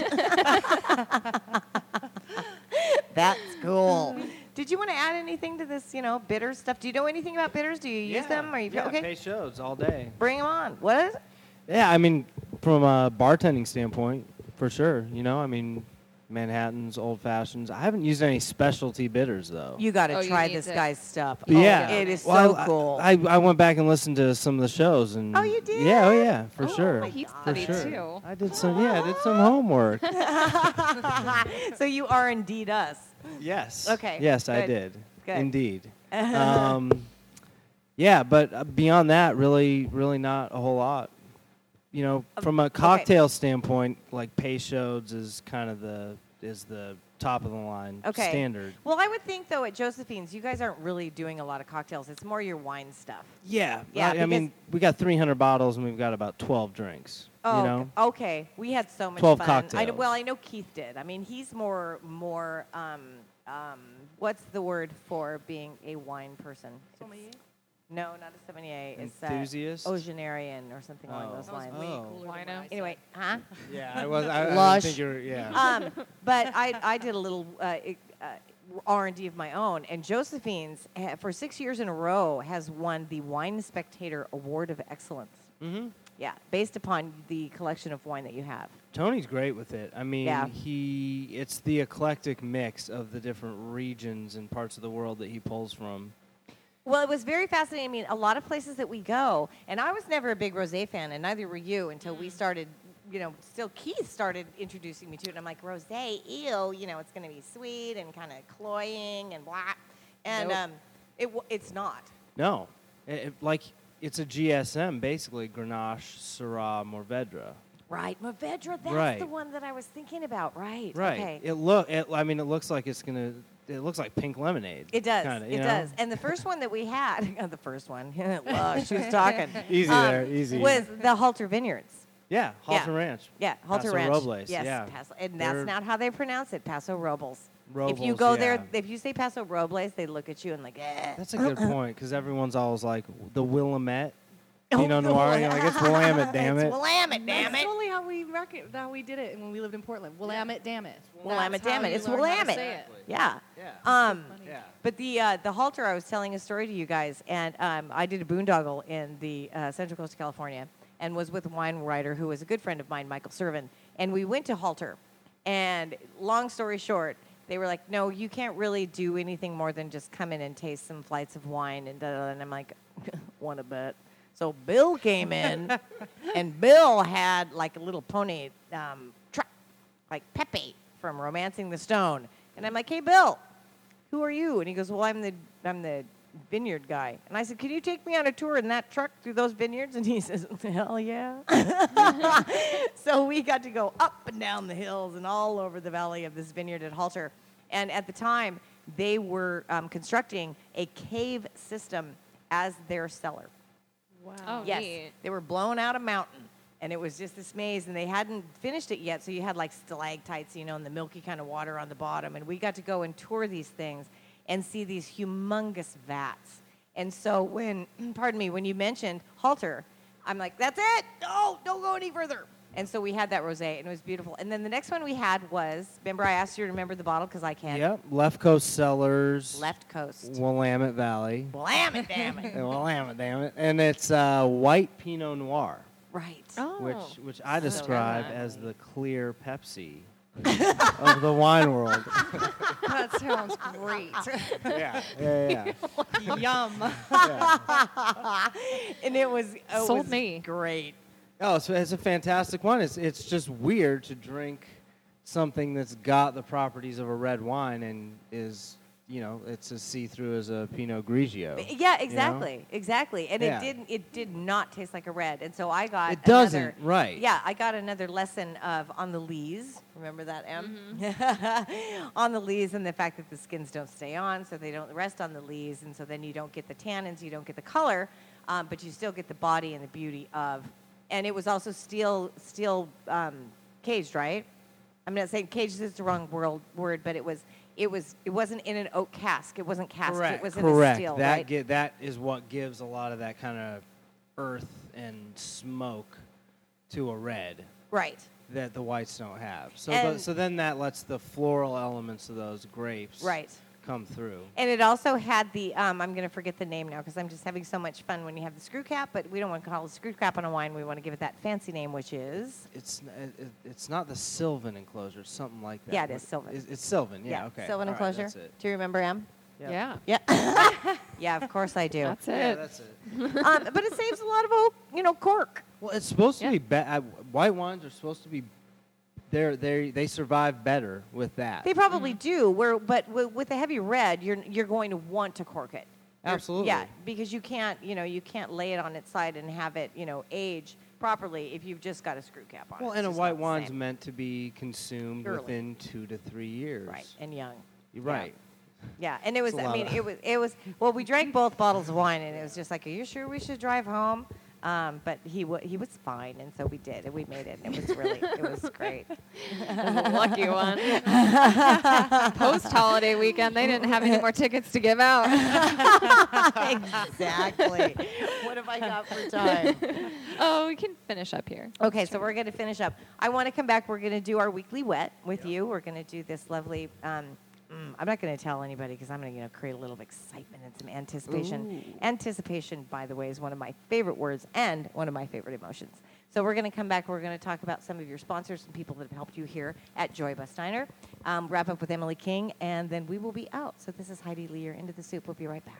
That's cool. Did you want to add anything to this, you know, bitter stuff? Do you know anything about bitters? Do you use them? Are you yeah, okay? pay shows all day. Bring them on. What is it? Yeah, I mean, from a bartending standpoint, for sure. You know, I mean, Manhattans, old fashions. I haven't used any specialty bitters though. You got to Oh, you try need this to- guy's stuff. But Oh, yeah, it is Well, so I- cool. I, I went back and listened to some of the shows, and Oh, you did? Yeah, oh yeah, for Oh, sure. my He God. For studied sure. too. I did some. Yeah, I did some homework. So you are indeed us. Yes. Okay, Yes, I good, did. good. Indeed. um, yeah, but uh, beyond that, really, really not a whole lot. You know, from a cocktail standpoint, like Peychaud's is kind of the is the top of the line Okay. standard. Well, I would think though at Josephine's, you guys aren't really doing a lot of cocktails. It's more your wine stuff. Yeah. Yeah, I, I mean, we got three hundred bottles and we've got about twelve drinks. Oh, you know. okay. We had so much twelve fun. I know, cocktails. well, I know Keith did. I mean, he's more more. Um, um, what's the word for being a wine person? Sommelier? No, not a sommelier. It's uh, Enthusiast? Oceanarian or something along Oh. those That was lines. way Oh. cooler than Wino. what I said. Anyway, huh? Yeah, I was. I, I Lush. didn't think you were. Yeah. um, but I, I did a little uh, uh, R and D of my own, and Josephine's ha- for six years in a row has won the Wine Spectator Award of Excellence. mm-hmm. Yeah, based upon the collection of wine that you have. Tony's great with it. I mean, Yeah. he it's the eclectic mix of the different regions and parts of the world that he pulls from. Well, it was very fascinating. I mean, a lot of places that we go, and I was never a big rosé fan, and neither were you until we started you know, still Keith started introducing me to it. And I'm like, rosé, ew, you know, it's going to be sweet and kind of cloying and blah. And Nope. um, it w- it's not. No, it, it- like it's a G S M, basically Grenache, Syrah, Mourvedre. Right, Mourvedre, that's Right. the one that I was thinking about. Right. Right. Okay. It look. It, I mean, it looks like it's gonna. It looks like pink lemonade. It does. Kinda, it you know? does. And the first one that we had, the first one, look, she was talking. Easy um, there, easy. Was the Halter Vineyards. Yeah, Halter Yeah. Ranch. Yeah, Halter Paso Ranch. Robles, Yes, yeah. Paso, and that's They're- not how they pronounce it. Paso Robles. if you Robles, go yeah. there, if you say Paso Robles, they look at you and like, eh. That's a good point because everyone's always like the Willamette Oh, Pinot the Noir. You're like it's Willamette, damn It's it. Willamette, damn That's it. totally how we rec- how we did it when we lived in Portland. Willamette, damn it. Willamette, That's how damn it. you It's learn how to Willamette. say it. Yeah. Yeah. Um, Yeah. But the uh, the halter, I was telling a story to you guys, and um, I did a boondoggle in the uh, Central Coast of California, and was with a wine writer who was a good friend of mine, Michael Servin, and we went to Halter. And long story short, they were like, "No, you can't really do anything more than just come in and taste some flights of wine." And, da, da, da. And I'm like, "Want to bet?" So Bill came in, and Bill had like a little pony um, truck, like Pepe from Romancing the Stone. And I'm like, "Hey, Bill, who are you?" And he goes, "Well, I'm the I'm the vineyard guy." And I said, "Can you take me on a tour in that truck through those vineyards?" And he says, "Hell yeah." So we got to go up and down the hills and all over the valley of this vineyard at Halter. And at the time, they were um, constructing a cave system as their cellar. Wow. Oh, Yes, neat. they were blowing out a mountain, and it was just this maze, and they hadn't finished it yet, so you had like stalactites, you know, and the milky kind of water on the bottom, and we got to go and tour these things and see these humongous vats. And so when, pardon me, when you mentioned Halter, I'm like, that's it. No, don't go any further. And so we had that rosé, and it was beautiful. And then the next one we had was, remember I asked you to remember the bottle because I can't. Yep. Left Coast Cellars. Left Coast. Willamette Valley. Willamette, damn it. Willamette, damn it. And it's uh, white Pinot Noir, Right. Oh. which which I So describe good. as the clear Pepsi of the wine world. That sounds great. yeah. Yeah. Yeah. Yum. yeah. And it was, it Sold was me. great. Oh, so it's a fantastic one. It's it's just weird to drink something that's got the properties of a red wine and is, you know, it's as see-through as a Pinot Grigio. Yeah, you know? exactly, exactly. And Yeah. it didn't. It did not taste like a red. And so I got. It doesn't, another- right. Yeah, I got another lesson of on the lees. Remember that, Em? Mm-hmm. On the lees, and the fact that the skins don't stay on, so they don't rest on the lees, and so then you don't get the tannins, you don't get the color, um, but you still get the body and the beauty of. And it was also steel, steel um, caged, right? I'm not saying caged is the wrong world, word, but it was. It was. It wasn't in an oak cask. It wasn't cast. Correct. It was in Correct. a steel. that right? gi- that is what gives a lot of that kind of earth and smoke to a red Right. that the whites don't have. So And- the, so then that lets the floral elements of those grapes Right. come through. And it also had the, um, I'm going to forget the name now because I'm just having so much fun when you have the screw cap, but we don't want to call it screw cap on a wine. We want to give it that fancy name, which is. It's n- it, it's not the Sylvan enclosure. It's something like that. Yeah, it is What- Sylvan. It's, it's Sylvan. Yeah. Okay. Sylvan All right, Enclosure. that's it. Do you remember Em? Yeah. Yeah. Yeah, of course I do. That's Yeah, it. that's it. um, but it saves a lot of oak, you know, cork. Well, it's supposed to Yeah. be be- uh, white wines are supposed to be. They're they they survive better with that. They probably do. Where, but w- with a heavy red, you're you're going to want to cork it. You're- Absolutely. Yeah, because you can't, you know, you can't lay it on its side and have it, you know, age properly if you've just got a screw cap on it. Well, It's and a just white not the wine's same. meant to be consumed Early. within two to three years. Right, and young. You're right. Yeah, and it was. It's a I lot mean, of- it was. It was. Well, we drank both bottles of wine, and it was just like, "Are you sure we should drive home?" Um, but he wa he was fine, and so we did, and we made it. And it was really, it was great. Lucky one. Post holiday weekend, they didn't have any more tickets to give out. Exactly. What have I got for time? Oh, we can finish up here. Okay, so we're going to finish up. I want to come back. We're going to do our weekly wet with you. We're going to do this lovely. Um, mm, I'm not going to tell anybody because I'm going to you know, create a little excitement and some anticipation. Anticipation, by the way, is one of my favorite words and one of my favorite emotions. So we're going to come back. We're going to talk about some of your sponsors and people that have helped you here at Joy Bus Diner. Um, wrap up with Emily King, and then we will be out. So this is Heidi Lear, Into the Soup. We'll be right back.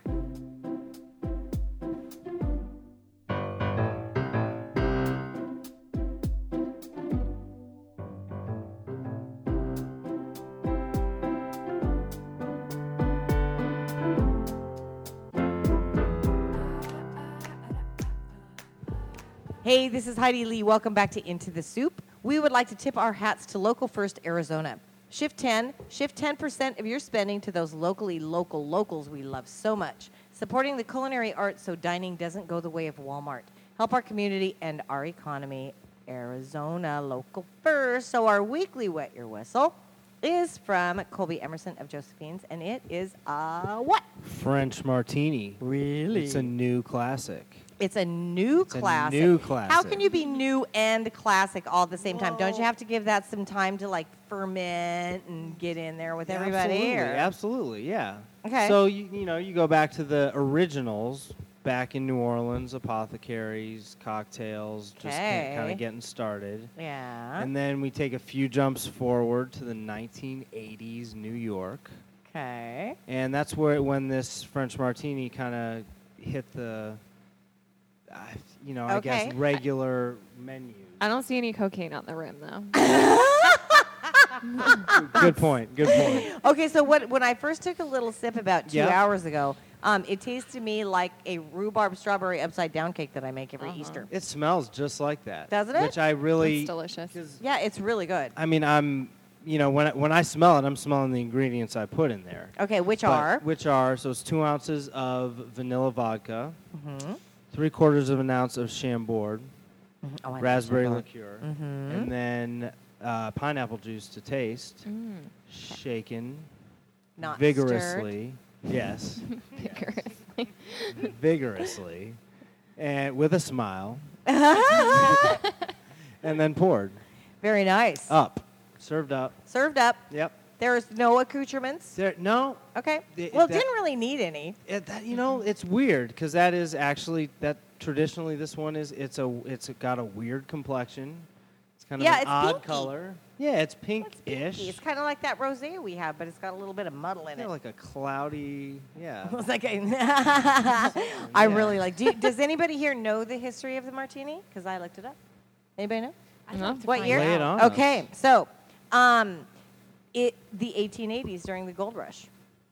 Hey, this is Heidi Lee. Welcome back to Into the Soup. We would like to tip our hats to Local First Arizona. Shift ten, shift ten percent of your spending to those locally local locals we love so much. Supporting the culinary arts so dining doesn't go the way of Walmart. Help our community and our economy. Arizona, local first. So our weekly Wet Your Whistle is from Colby Emerson of Josephine's, and it is a what? French martini. Really? It's a new classic. It's a new It's a classic. new How classic. can you be new and classic all at the same time? Don't you have to give that some time to like ferment and get in there with everybody? Absolutely, or- absolutely, yeah. Okay. So you you know you go back to the originals back in New Orleans, apothecaries, cocktails, just kind Okay. of getting started. Yeah. And then we take a few jumps forward to the nineteen eighties New York, Okay. and that's where when this French martini kind of hit the, uh, you know, I Okay. guess regular menus. I don't see any cocaine on the rim, though. Good point. Good point. Okay, so what, when I first took a little sip about two Yeah. hours ago, um, it tasted to me like a rhubarb strawberry upside down cake that I make every Uh-huh. Easter. It smells just like that. Doesn't it? Which I really. It's delicious. 'cause Yeah, it's really good. I mean, I'm, you know, when I, when I smell it, I'm smelling the ingredients I put in there. Okay, which But- are? Which are, so it's two ounces of vanilla vodka, Mm-hmm. three quarters of an ounce of Chambord, Oh, I love raspberry Chambord. liqueur, Mhm. and then uh, pineapple juice to taste, Mm. shaken Not vigorously. Yes. Vigorously. vigorously, and with a smile, and then poured Very nice. up, served up. Served up. Yep. There's no accoutrements. There, no, Okay. The- well, that- didn't really need any. it, that, you know, it's weird because that is actually that traditionally this one is it's a it's a, got a weird complexion. It's kind of Yeah, an it's odd pinky. color. Yeah, it's It's pink-ish. pinky. It's kind of like that rosé we have, but it's got a little bit of muddle in Yeah, it. like a cloudy. Yeah. It's like a I Yeah. really like. Do you, does anybody here know the history of the martini? Because I looked it up. Anybody know? I'd love to What find year? Lay it out. on. Okay, so um, it the eighteen eighties during the gold rush.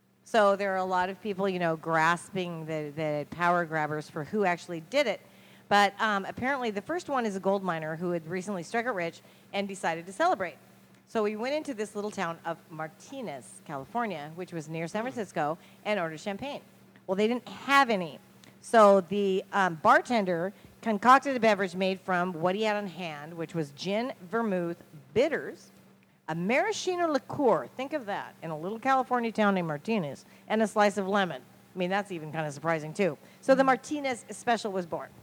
So there are a lot of people, you know, grasping the, the power grabbers for who actually did it. But um, apparently the first one is a gold miner who had recently struck it rich and decided to celebrate. So we went into this little town of Martinez, California, which was near San Francisco, and ordered champagne. Well, they didn't have any. So the um, bartender concocted a beverage made from what he had on hand, which was gin, vermouth, bitters, a maraschino liqueur, think of that, in a little California town named Martinez, and a slice of lemon. I mean, that's even kind of surprising, too. So the Martinez special was born.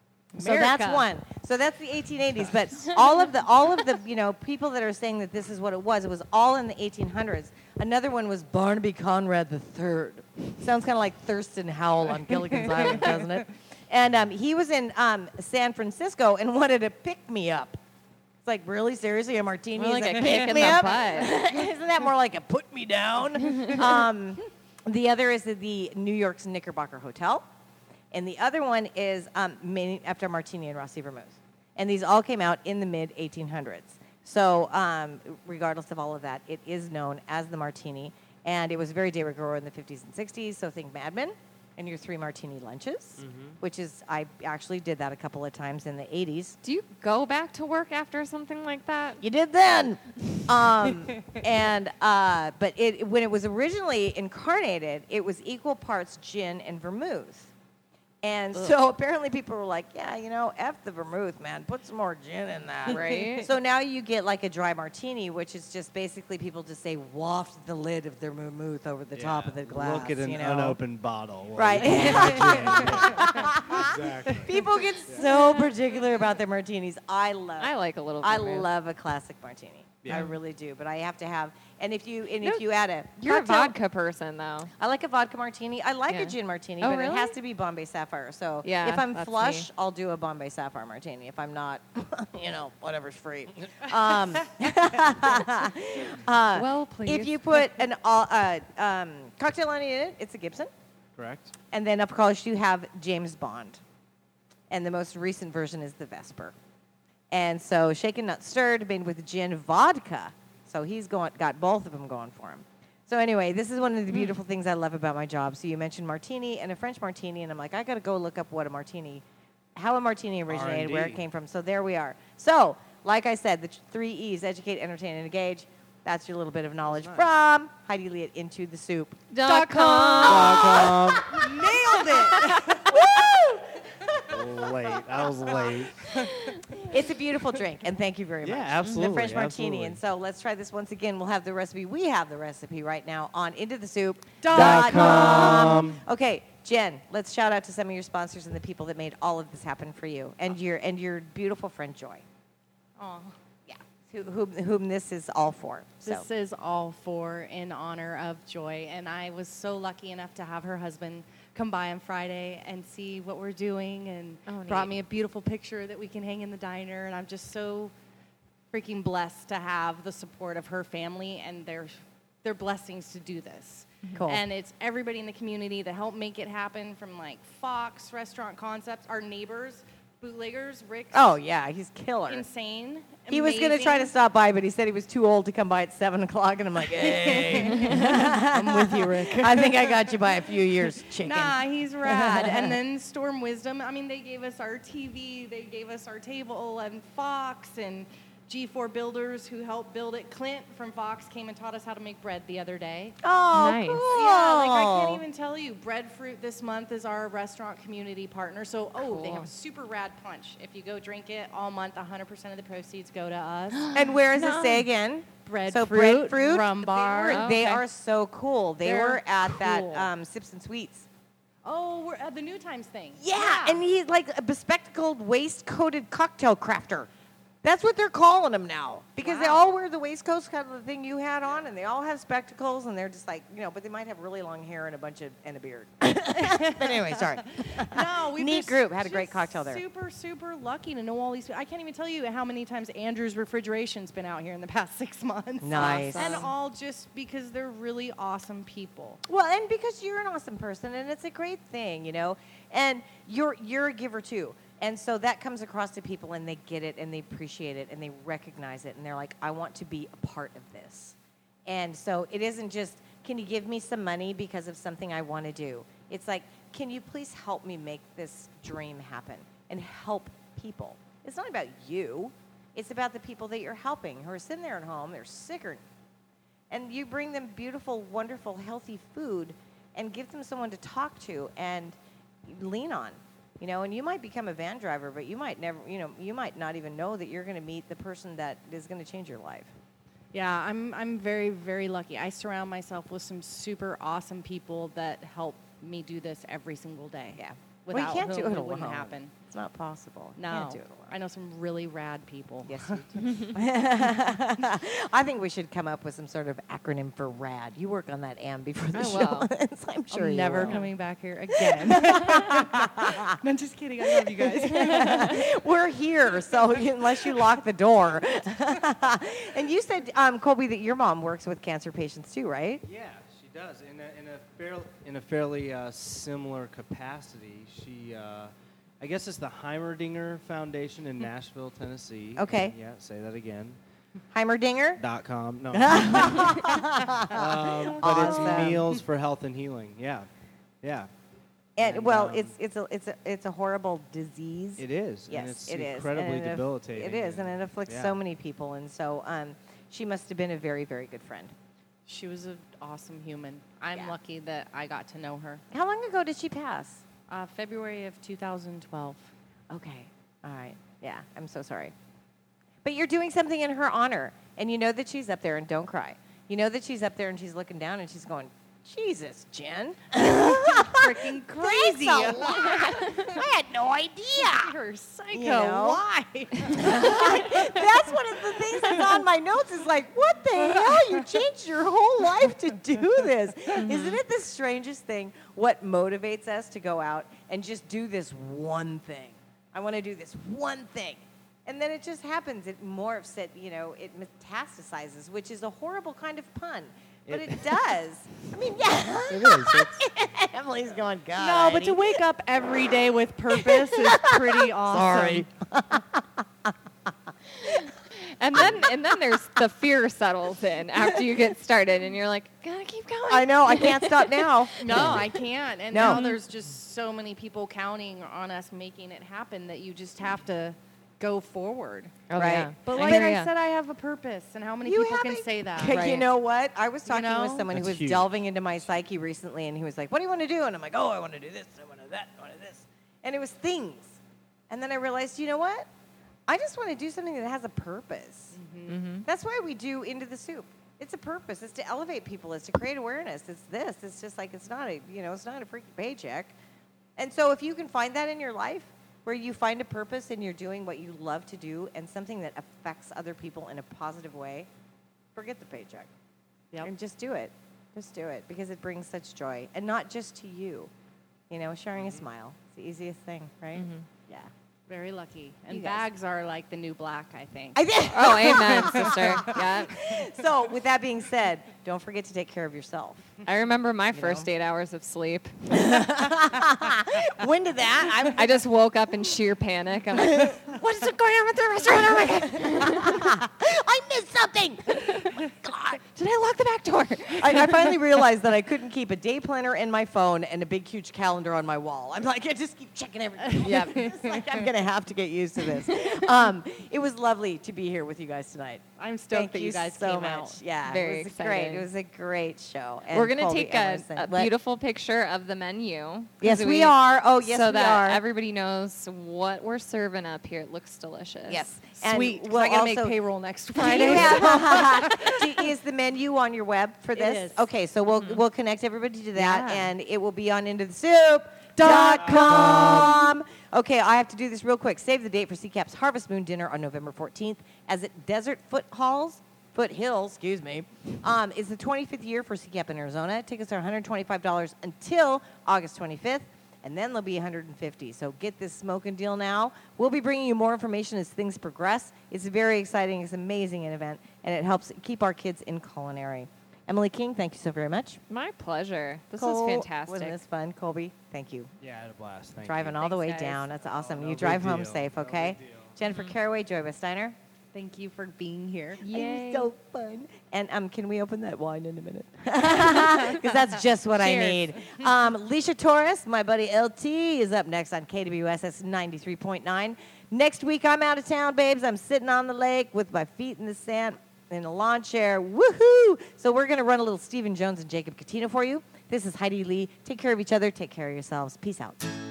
So that's America. one. So that's the eighteen eighties. But all of the all of the you know people that are saying that this is what it was, it was all in the eighteen hundreds. Another one was Barnaby Conrad the Third. Sounds kind of like Thurston Howell on Gilligan's Island, doesn't it? And um, he was in um, San Francisco and wanted to pick me up. It's like, really, seriously, a martini? More is like a a pick kick in me the up? butt. Isn't that more like a put me down? um, the other is the New York's Knickerbocker Hotel. And the other one is um, named after Martini and Rossi Vermouth. And these all came out in the mid eighteen hundreds. So um, regardless of all of that, it is known as the Martini. And it was very de rigueur in the fifties and sixties. So think Mad Men and your three martini lunches, which is, I actually did that a couple of times in the eighties. Do you go back to work after something like that? You did then. Um, and uh, but it when it was originally incarnated, it was equal parts gin and vermouth. And so apparently people were like, yeah, you know, F the vermouth, man. Put some more gin in that. Right. So now you get like a dry martini, which is just basically people just say waft the lid of their vermouth over the top of the glass. Look at an you know? unopened bottle. while Right. you- exactly. People get so particular about their martinis. I love I like a little I vermouth. love a classic martini. Yeah. I really do, but I have to have. And if you and No, if you add a You're a cocktail- vodka person, though. I like a vodka martini. I like Yeah. a gin martini, Oh, but it really? has to be Bombay Sapphire. So Yeah, if I'm that's flush, me. I'll do a Bombay Sapphire martini. If I'm not, you know, whatever's free. Um, uh, Well, please. if you put an all, uh, um, cocktail on it in it, it's a Gibson. Correct. And then, of course, you have James Bond. And the most recent version is the Vesper. And so shaken, not stirred, made with gin vodka. So he's going, got both of them going for him. So anyway, this is one of the beautiful things I love about my job. So you mentioned martini and a French martini, and I'm like, I got to go look up what a martini how a martini originated, R and where D. it came from. So there we are. So, like I said, the t- three E's: educate, entertain, and engage. That's your little bit of knowledge Nice. from Heidi Lee at Into the Soup. Dot com. Dot Nailed it! com. Late. I was late. It's a beautiful drink, and thank you very Yeah, much. absolutely, The French martini. absolutely. And so let's try this once again. We'll have the recipe. We have the recipe right now on Into the Soup. Dot com. Okay, Jen, let's shout out to some of your sponsors and the people that made all of this happen for you, and your and your beautiful friend Joy. Aw. Yeah, who, whom, whom this is all for. So. This is all for in honor of Joy, and I was so lucky enough to have her husband come by on Friday and see what we're doing, and Oh, brought neat. me a beautiful picture that we can hang in the diner, and I'm just so freaking blessed to have the support of her family and their their blessings to do this. Cool. And it's everybody in the community that helped make it happen, from like Fox Restaurant Concepts, our neighbors, bootleggers, Rick's. Oh yeah, he's killer. Insane. He was going to try to amazing. stop by, but he said he was too old to come by at seven o'clock, and I'm like, hey, I'm with you, Rick. I think I got you by a few years, chicken. Nah, he's rad. And then Storm Wisdom. I mean, they gave us our T V, they gave us our table, and Fox, and G four Builders, who helped build it. Clint from Fox came and taught us how to make bread the other day. Oh, Nice. cool. Yeah, like I can't even tell you. Breadfruit this month is our restaurant community partner. So, oh, they have a super rad punch. If you go drink it all month, one hundred percent of the proceeds go to us. And where does it say again? Breadfruit, So breadfruit, Rum Bar. They, were, they Okay. are so cool. They They're were at cool. that um, Sips and Sweets. Oh, we're at the New Times thing. Yeah, and he's like a bespectacled, waist-coated cocktail crafter. That's what they're calling him now, because they Wow. all wear the waistcoats, kind of the thing you had on, and they all have spectacles, and they're just like, you know, but they might have really long hair and a bunch of and a beard. But anyway, sorry. No, we've Neat just- group. Had a great just cocktail there. Super, super lucky to know all these. I can't even tell you how many times Andrew's Refrigeration's been out here in the past six months. Nice. And all just because they're really awesome people. Well, and because you're an awesome person, and it's a great thing, you know, and you're you're a giver too. And so that comes across to people, and they get it, and they appreciate it, and they recognize it, and they're like, I want to be a part of this. And so it isn't just, can you give me some money because of something I want to do? It's like, can you please help me make this dream happen and help people? It's not about you. It's about the people that you're helping who are sitting there at home, they're sicker. And you bring them beautiful, wonderful, healthy food and give them someone to talk to and lean on. You know, and you might become a van driver, but you might never, you know, you might not even know that you're going to meet the person that is going to change your life. Yeah, I'm I'm very, very lucky. I surround myself with some super awesome people that help me do this every single day. Yeah. Without well, you can't whom do it it wouldn't alone. happen. It's not possible. You No, can't do it alone. I know some really rad people. Yes, you do. I think we should come up with some sort of acronym for RAD. You work on that, Am, before the I show will. ends. I'm sure I'm you never will. coming back here again. no, I'm just kidding. I love you guys. We're here, so unless you lock the door. And you said, um, Colby, that your mom works with cancer patients too, right? Yeah, she does. In a, in a, fairly, in a fairly uh, similar capacity. She, uh, I guess it's the Heimerdinger Foundation in Nashville, Tennessee. Okay. Yeah, say that again. Heimerdinger? Dot com. No. um, but Awesome. it's Meals for Health and Healing. Yeah. Yeah. And, And, well, um, it's it's a it's a it's a horrible disease. It is. Yes, and it's it is. incredibly And it aff- debilitating. It is, and it afflicts yeah. so many people. And so, um, she must have been a very, very good friend. She was an awesome human. I'm Yeah. lucky that I got to know her. How long ago did she pass? Uh, February of two thousand twelve. Okay. All right. Yeah. I'm so sorry. But you're doing something in her honor, and you know that she's up there, and don't cry. You know that she's up there, and she's looking down, and she's going, Jesus, Jen. Freaking Crazy. I had no idea. You're a psycho. You know? Why? That's one of the things that's on my notes is like, what the hell? You changed your whole life to do this. Isn't it the strangest thing what motivates us to go out and just do this one thing? I want to do this one thing. And then it just happens. It morphs. It, you know, it metastasizes, which is a horrible kind of pun. But it, It- does. I mean, yeah. It is. It's, Emily's going, God. No, but to Heidi." wake up every day with purpose is pretty awesome. Sorry. And then and then there's the fear settles in after you get started, and you're like, gotta keep going. telling I know. I can't stop now. No, I can't. And No. now there's just so many people counting on us making it happen that you just have to go forward. Oh, Right. yeah. But I like hear I ya. said, I have a purpose. And how many You people can have a- say that? You Right. know what? I was talking know? with someone who That's was huge. delving into my psyche recently, and he was like, "What do you want to do?" And I'm like, "Oh, I want to do this. I want to do that. I want to do this." And it was things. And then I realized, you know what? I just want to do something that has a purpose. Mm-hmm. That's why we do Into the Soup. It's a purpose. It's to elevate people. It's to create awareness. It's this. It's just like it's not a you know it's not a freaking paycheck. And so if you can find that in your life, where you find a purpose and you're doing what you love to do and something that affects other people in a positive way, forget the paycheck. Yep. And just do it. Just do it because it brings such joy. And not just to you. You know, sharing a smile. It's the easiest thing, right? Yeah. Very lucky. You And guys- bags are like the new black, I think. I did. Oh, amen, sister. Yeah. So with that being said, don't forget to take care of yourself. I remember my know? first eight hours of sleep. When did that? I'm, I just woke up in sheer panic. I'm like, what is going on with the restaurant? Oh my God. I missed something. God, did I lock the back door? I, I finally realized that I couldn't keep a day planner in my phone and a big, huge calendar on my wall. I'm like, I just keep checking everything. Yeah. It's like I'm gonna have to get used to this. Um, it was lovely to be here with you guys tonight. I'm stoked Thank that you guys so came much. out. Yeah, Very it was excited. great. It was a great show. And We're going to Colby take a, Emerson. a What? beautiful picture of the menu. 'cause Yes, we are. Oh, yes, so we that are. everybody knows what we're serving up here. It looks delicious. Yes. Sweet. 'cause we'll I got to make also- payroll next Do Friday. you have, do- is the menu on your web for It this? is. Okay, so we'll we'll connect everybody to that, Yeah. and it will be on into the soup dot com. Okay, I have to do this real quick. Save the date for C CAP's Harvest Moon dinner on November fourteenth, as at Desert Foot Halls. Foothills, excuse me, um, is the twenty-fifth year for C CAP in Arizona. Tickets are one hundred twenty-five dollars until August twenty-fifth, and then they'll be one hundred fifty dollars. So get this smoking deal now. We'll be bringing you more information as things progress. It's very exciting. It's an amazing event, and it helps keep our kids in culinary. Emily King, thank you so very much. My pleasure. This Cole, was fantastic. Wasn't this fun? Colby, thank you. Yeah, I had a blast. Thank Driving you. all the way Thanks, guys. down. That's awesome. no you big drive home deal. safe, No okay? big deal. Jennifer Caraway, Joy Westeiner. Thank you for being here. Yay. So fun. And um, can we open that wine in a minute? Because that's just what I Cheers. need. Um, Alicia Torres, my buddy L T, is up next on K W S S ninety-three point nine. Next week, I'm out of town, babes. I'm sitting on the lake with my feet in the sand in a lawn chair. Woohoo! So we're going to run a little Stephen Jones and Jacob Catino for you. This is Heidi Lee. Take care of each other. Take care of yourselves. Peace out.